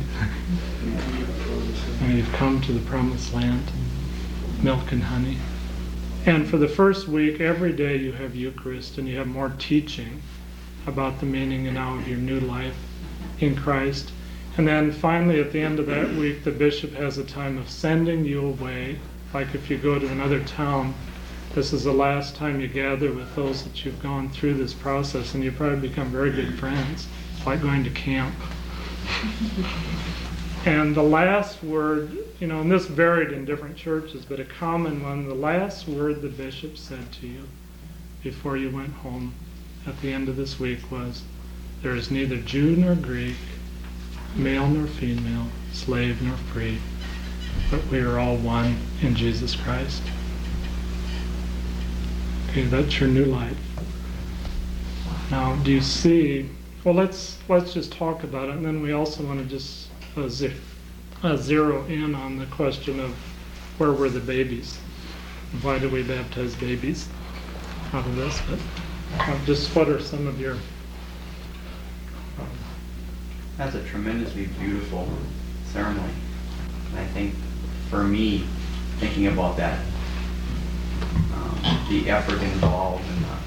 And you've come to the promised land, milk and honey. And for the first week, every day you have Eucharist, and you have more teaching about the meaning and now of your new life in Christ. And then finally, at the end of that week, the bishop has a time of sending you away. Like if you go to another town, this is the last time you gather with those that you've gone through this process, and you probably become very good friends, like going to camp. And the last word, you know, and this varied in different churches, but a common one, the last word the bishop said to you before you went home at the end of this week was, there is neither Jew nor Greek, male nor female, slave nor free, but we are all one in Jesus Christ. Okay, that's your new life. Now, do you see, well, let's let's just talk about it, and then we also want to just uh, z- uh, zero in on the question of where were the babies? Why do we baptize babies out of this? But uh, just what are some of your... Um, That's a tremendously beautiful ceremony. And I think for me, thinking about that, um, the effort involved and the um,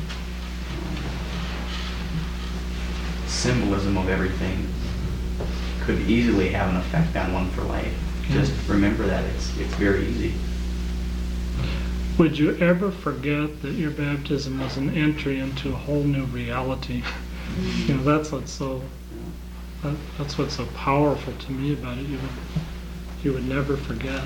symbolism of everything could easily have an effect on one for life. Just remember that it's it's very easy. Would you ever forget that your baptism was an entry into a whole new reality? You know, that's what's so that, that's what's so powerful to me about it. You would you would never forget.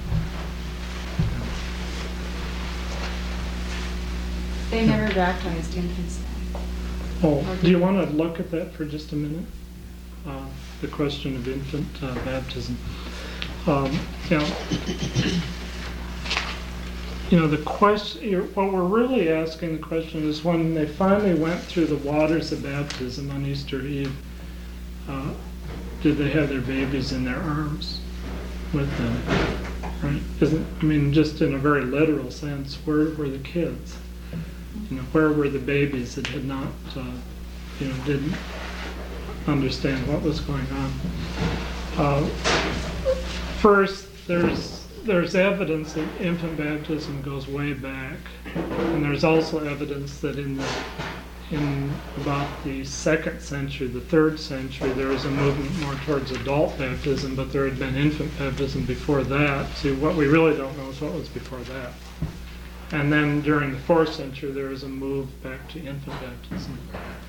They never baptized infants. Oh, do you want to look at that for just a minute? Uh, the question of infant uh, baptism. Um, you know, you know, the question, you're, what we're really asking the question is, when they finally went through the waters of baptism on Easter Eve, uh, did they have their babies in their arms with them? Right? Isn't, I mean, just in a very literal sense, where were the kids? You know, where were the babies that had not, uh, you know, didn't understand what was going on? Uh, first, there's there's evidence that infant baptism goes way back, and there's also evidence that in the in about the second century, the third century, there was a movement more towards adult baptism, but there had been infant baptism before that. See, what we really don't know is what was before that. And then during the fourth century, there was a move back to infant baptism.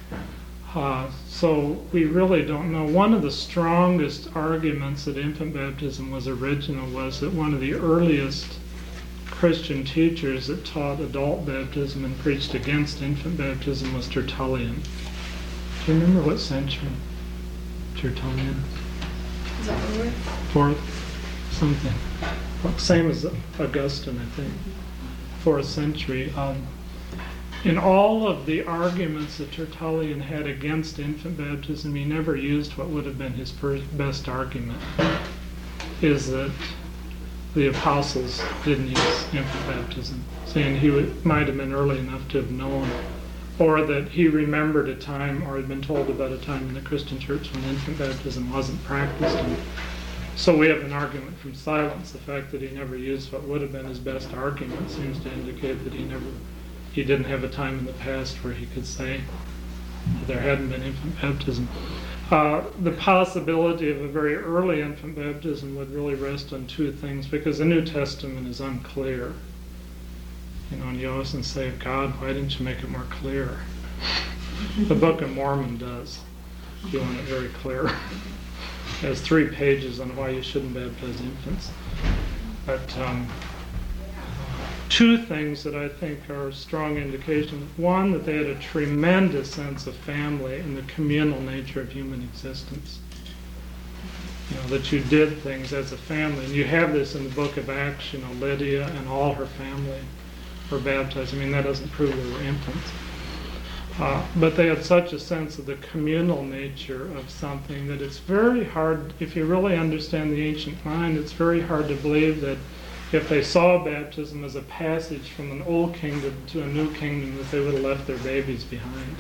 Uh, so we really don't know. One of the strongest arguments that infant baptism was original was that one of the earliest Christian teachers that taught adult baptism and preached against infant baptism was Tertullian. Do you remember what century Tertullian? Is that what we're? Fourth, something. Well, same as Augustine, I think. Fourth century. Um, in all of the arguments that Tertullian had against infant baptism, he never used what would have been his first best argument, is that the apostles didn't use infant baptism, saying he would, might have been early enough to have known, or that he remembered a time or had been told about a time in the Christian church when infant baptism wasn't practiced. And so we have an argument from silence. The fact that he never used what would have been his best argument seems to indicate that he never, he didn't have a time in the past where he could say there hadn't been infant baptism. Uh, the possibility of a very early infant baptism would really rest on two things, because the New Testament is unclear. You know, and you often say, God, why didn't you make it more clear? The Book of Mormon does. You want it very clear. It has three pages on why you shouldn't baptize infants. But um, two things that I think are strong indications. One, that they had a tremendous sense of family and the communal nature of human existence. You know, that you did things as a family. And you have this in the book of Acts, you know, Lydia and all her family were baptized. I mean, that doesn't prove they were infants. Uh, but they had such a sense of the communal nature of something that it's very hard, if you really understand the ancient mind, it's very hard to believe that if they saw baptism as a passage from an old kingdom to a new kingdom, that they would have left their babies behind.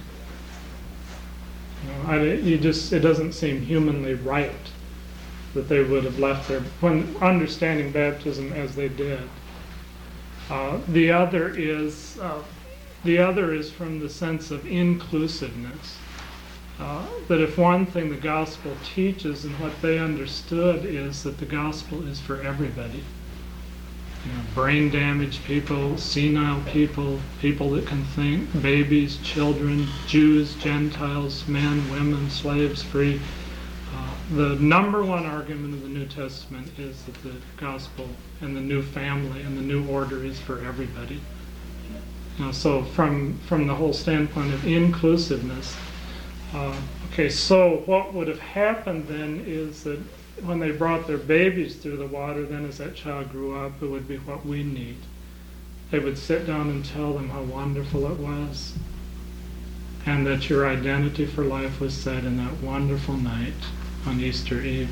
You know, I, you just, it doesn't seem humanly right that they would have left their, when understanding baptism as they did. Uh, the other is, uh, the other is from the sense of inclusiveness. Uh, that if one thing the gospel teaches and what they understood is that the gospel is for everybody. You know, brain damaged people, senile people, people that can think, babies, children, Jews, Gentiles, men, women, slaves, free. Uh, the number one argument of the New Testament is that the gospel and the new family and the new order is for everybody. You know, so from from the whole standpoint of inclusiveness, uh, okay, so what would have happened then is that when they brought their babies through the water, then as that child grew up, it would be what we need. They would sit down and tell them how wonderful it was, and that your identity for life was set in that wonderful night on Easter Eve.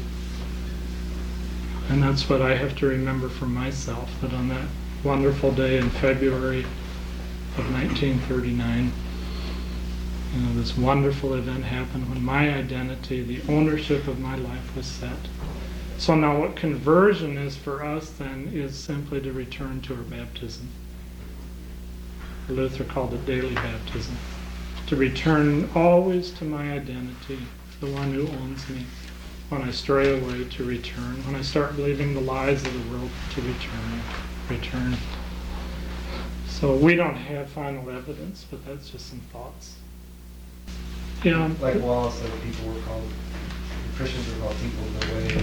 And that's what I have to remember for myself, that on that wonderful day in February of nineteen thirty-nine, you know, this wonderful event happened when my identity, the ownership of my life, was set. So now what conversion is for us then is simply to return to our baptism. Luther called it daily baptism. To return always to my identity, the one who owns me. When I stray away, to return. When I start believing the lies of the world, to return. Return. So we don't have final evidence, but that's just some thoughts. Yeah. Like Wallace said, people were called, Christians were called people of the way.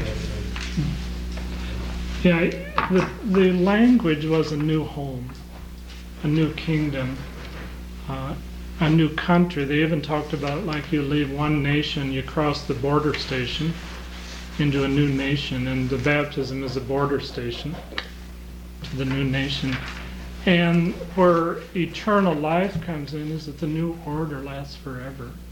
And, Yeah, the, the language was a new home, a new kingdom, uh, a new country. They even talked about like you leave one nation, you cross the border station into a new nation, and the baptism is a border station to the new nation. And where eternal life comes in is that the new order lasts forever.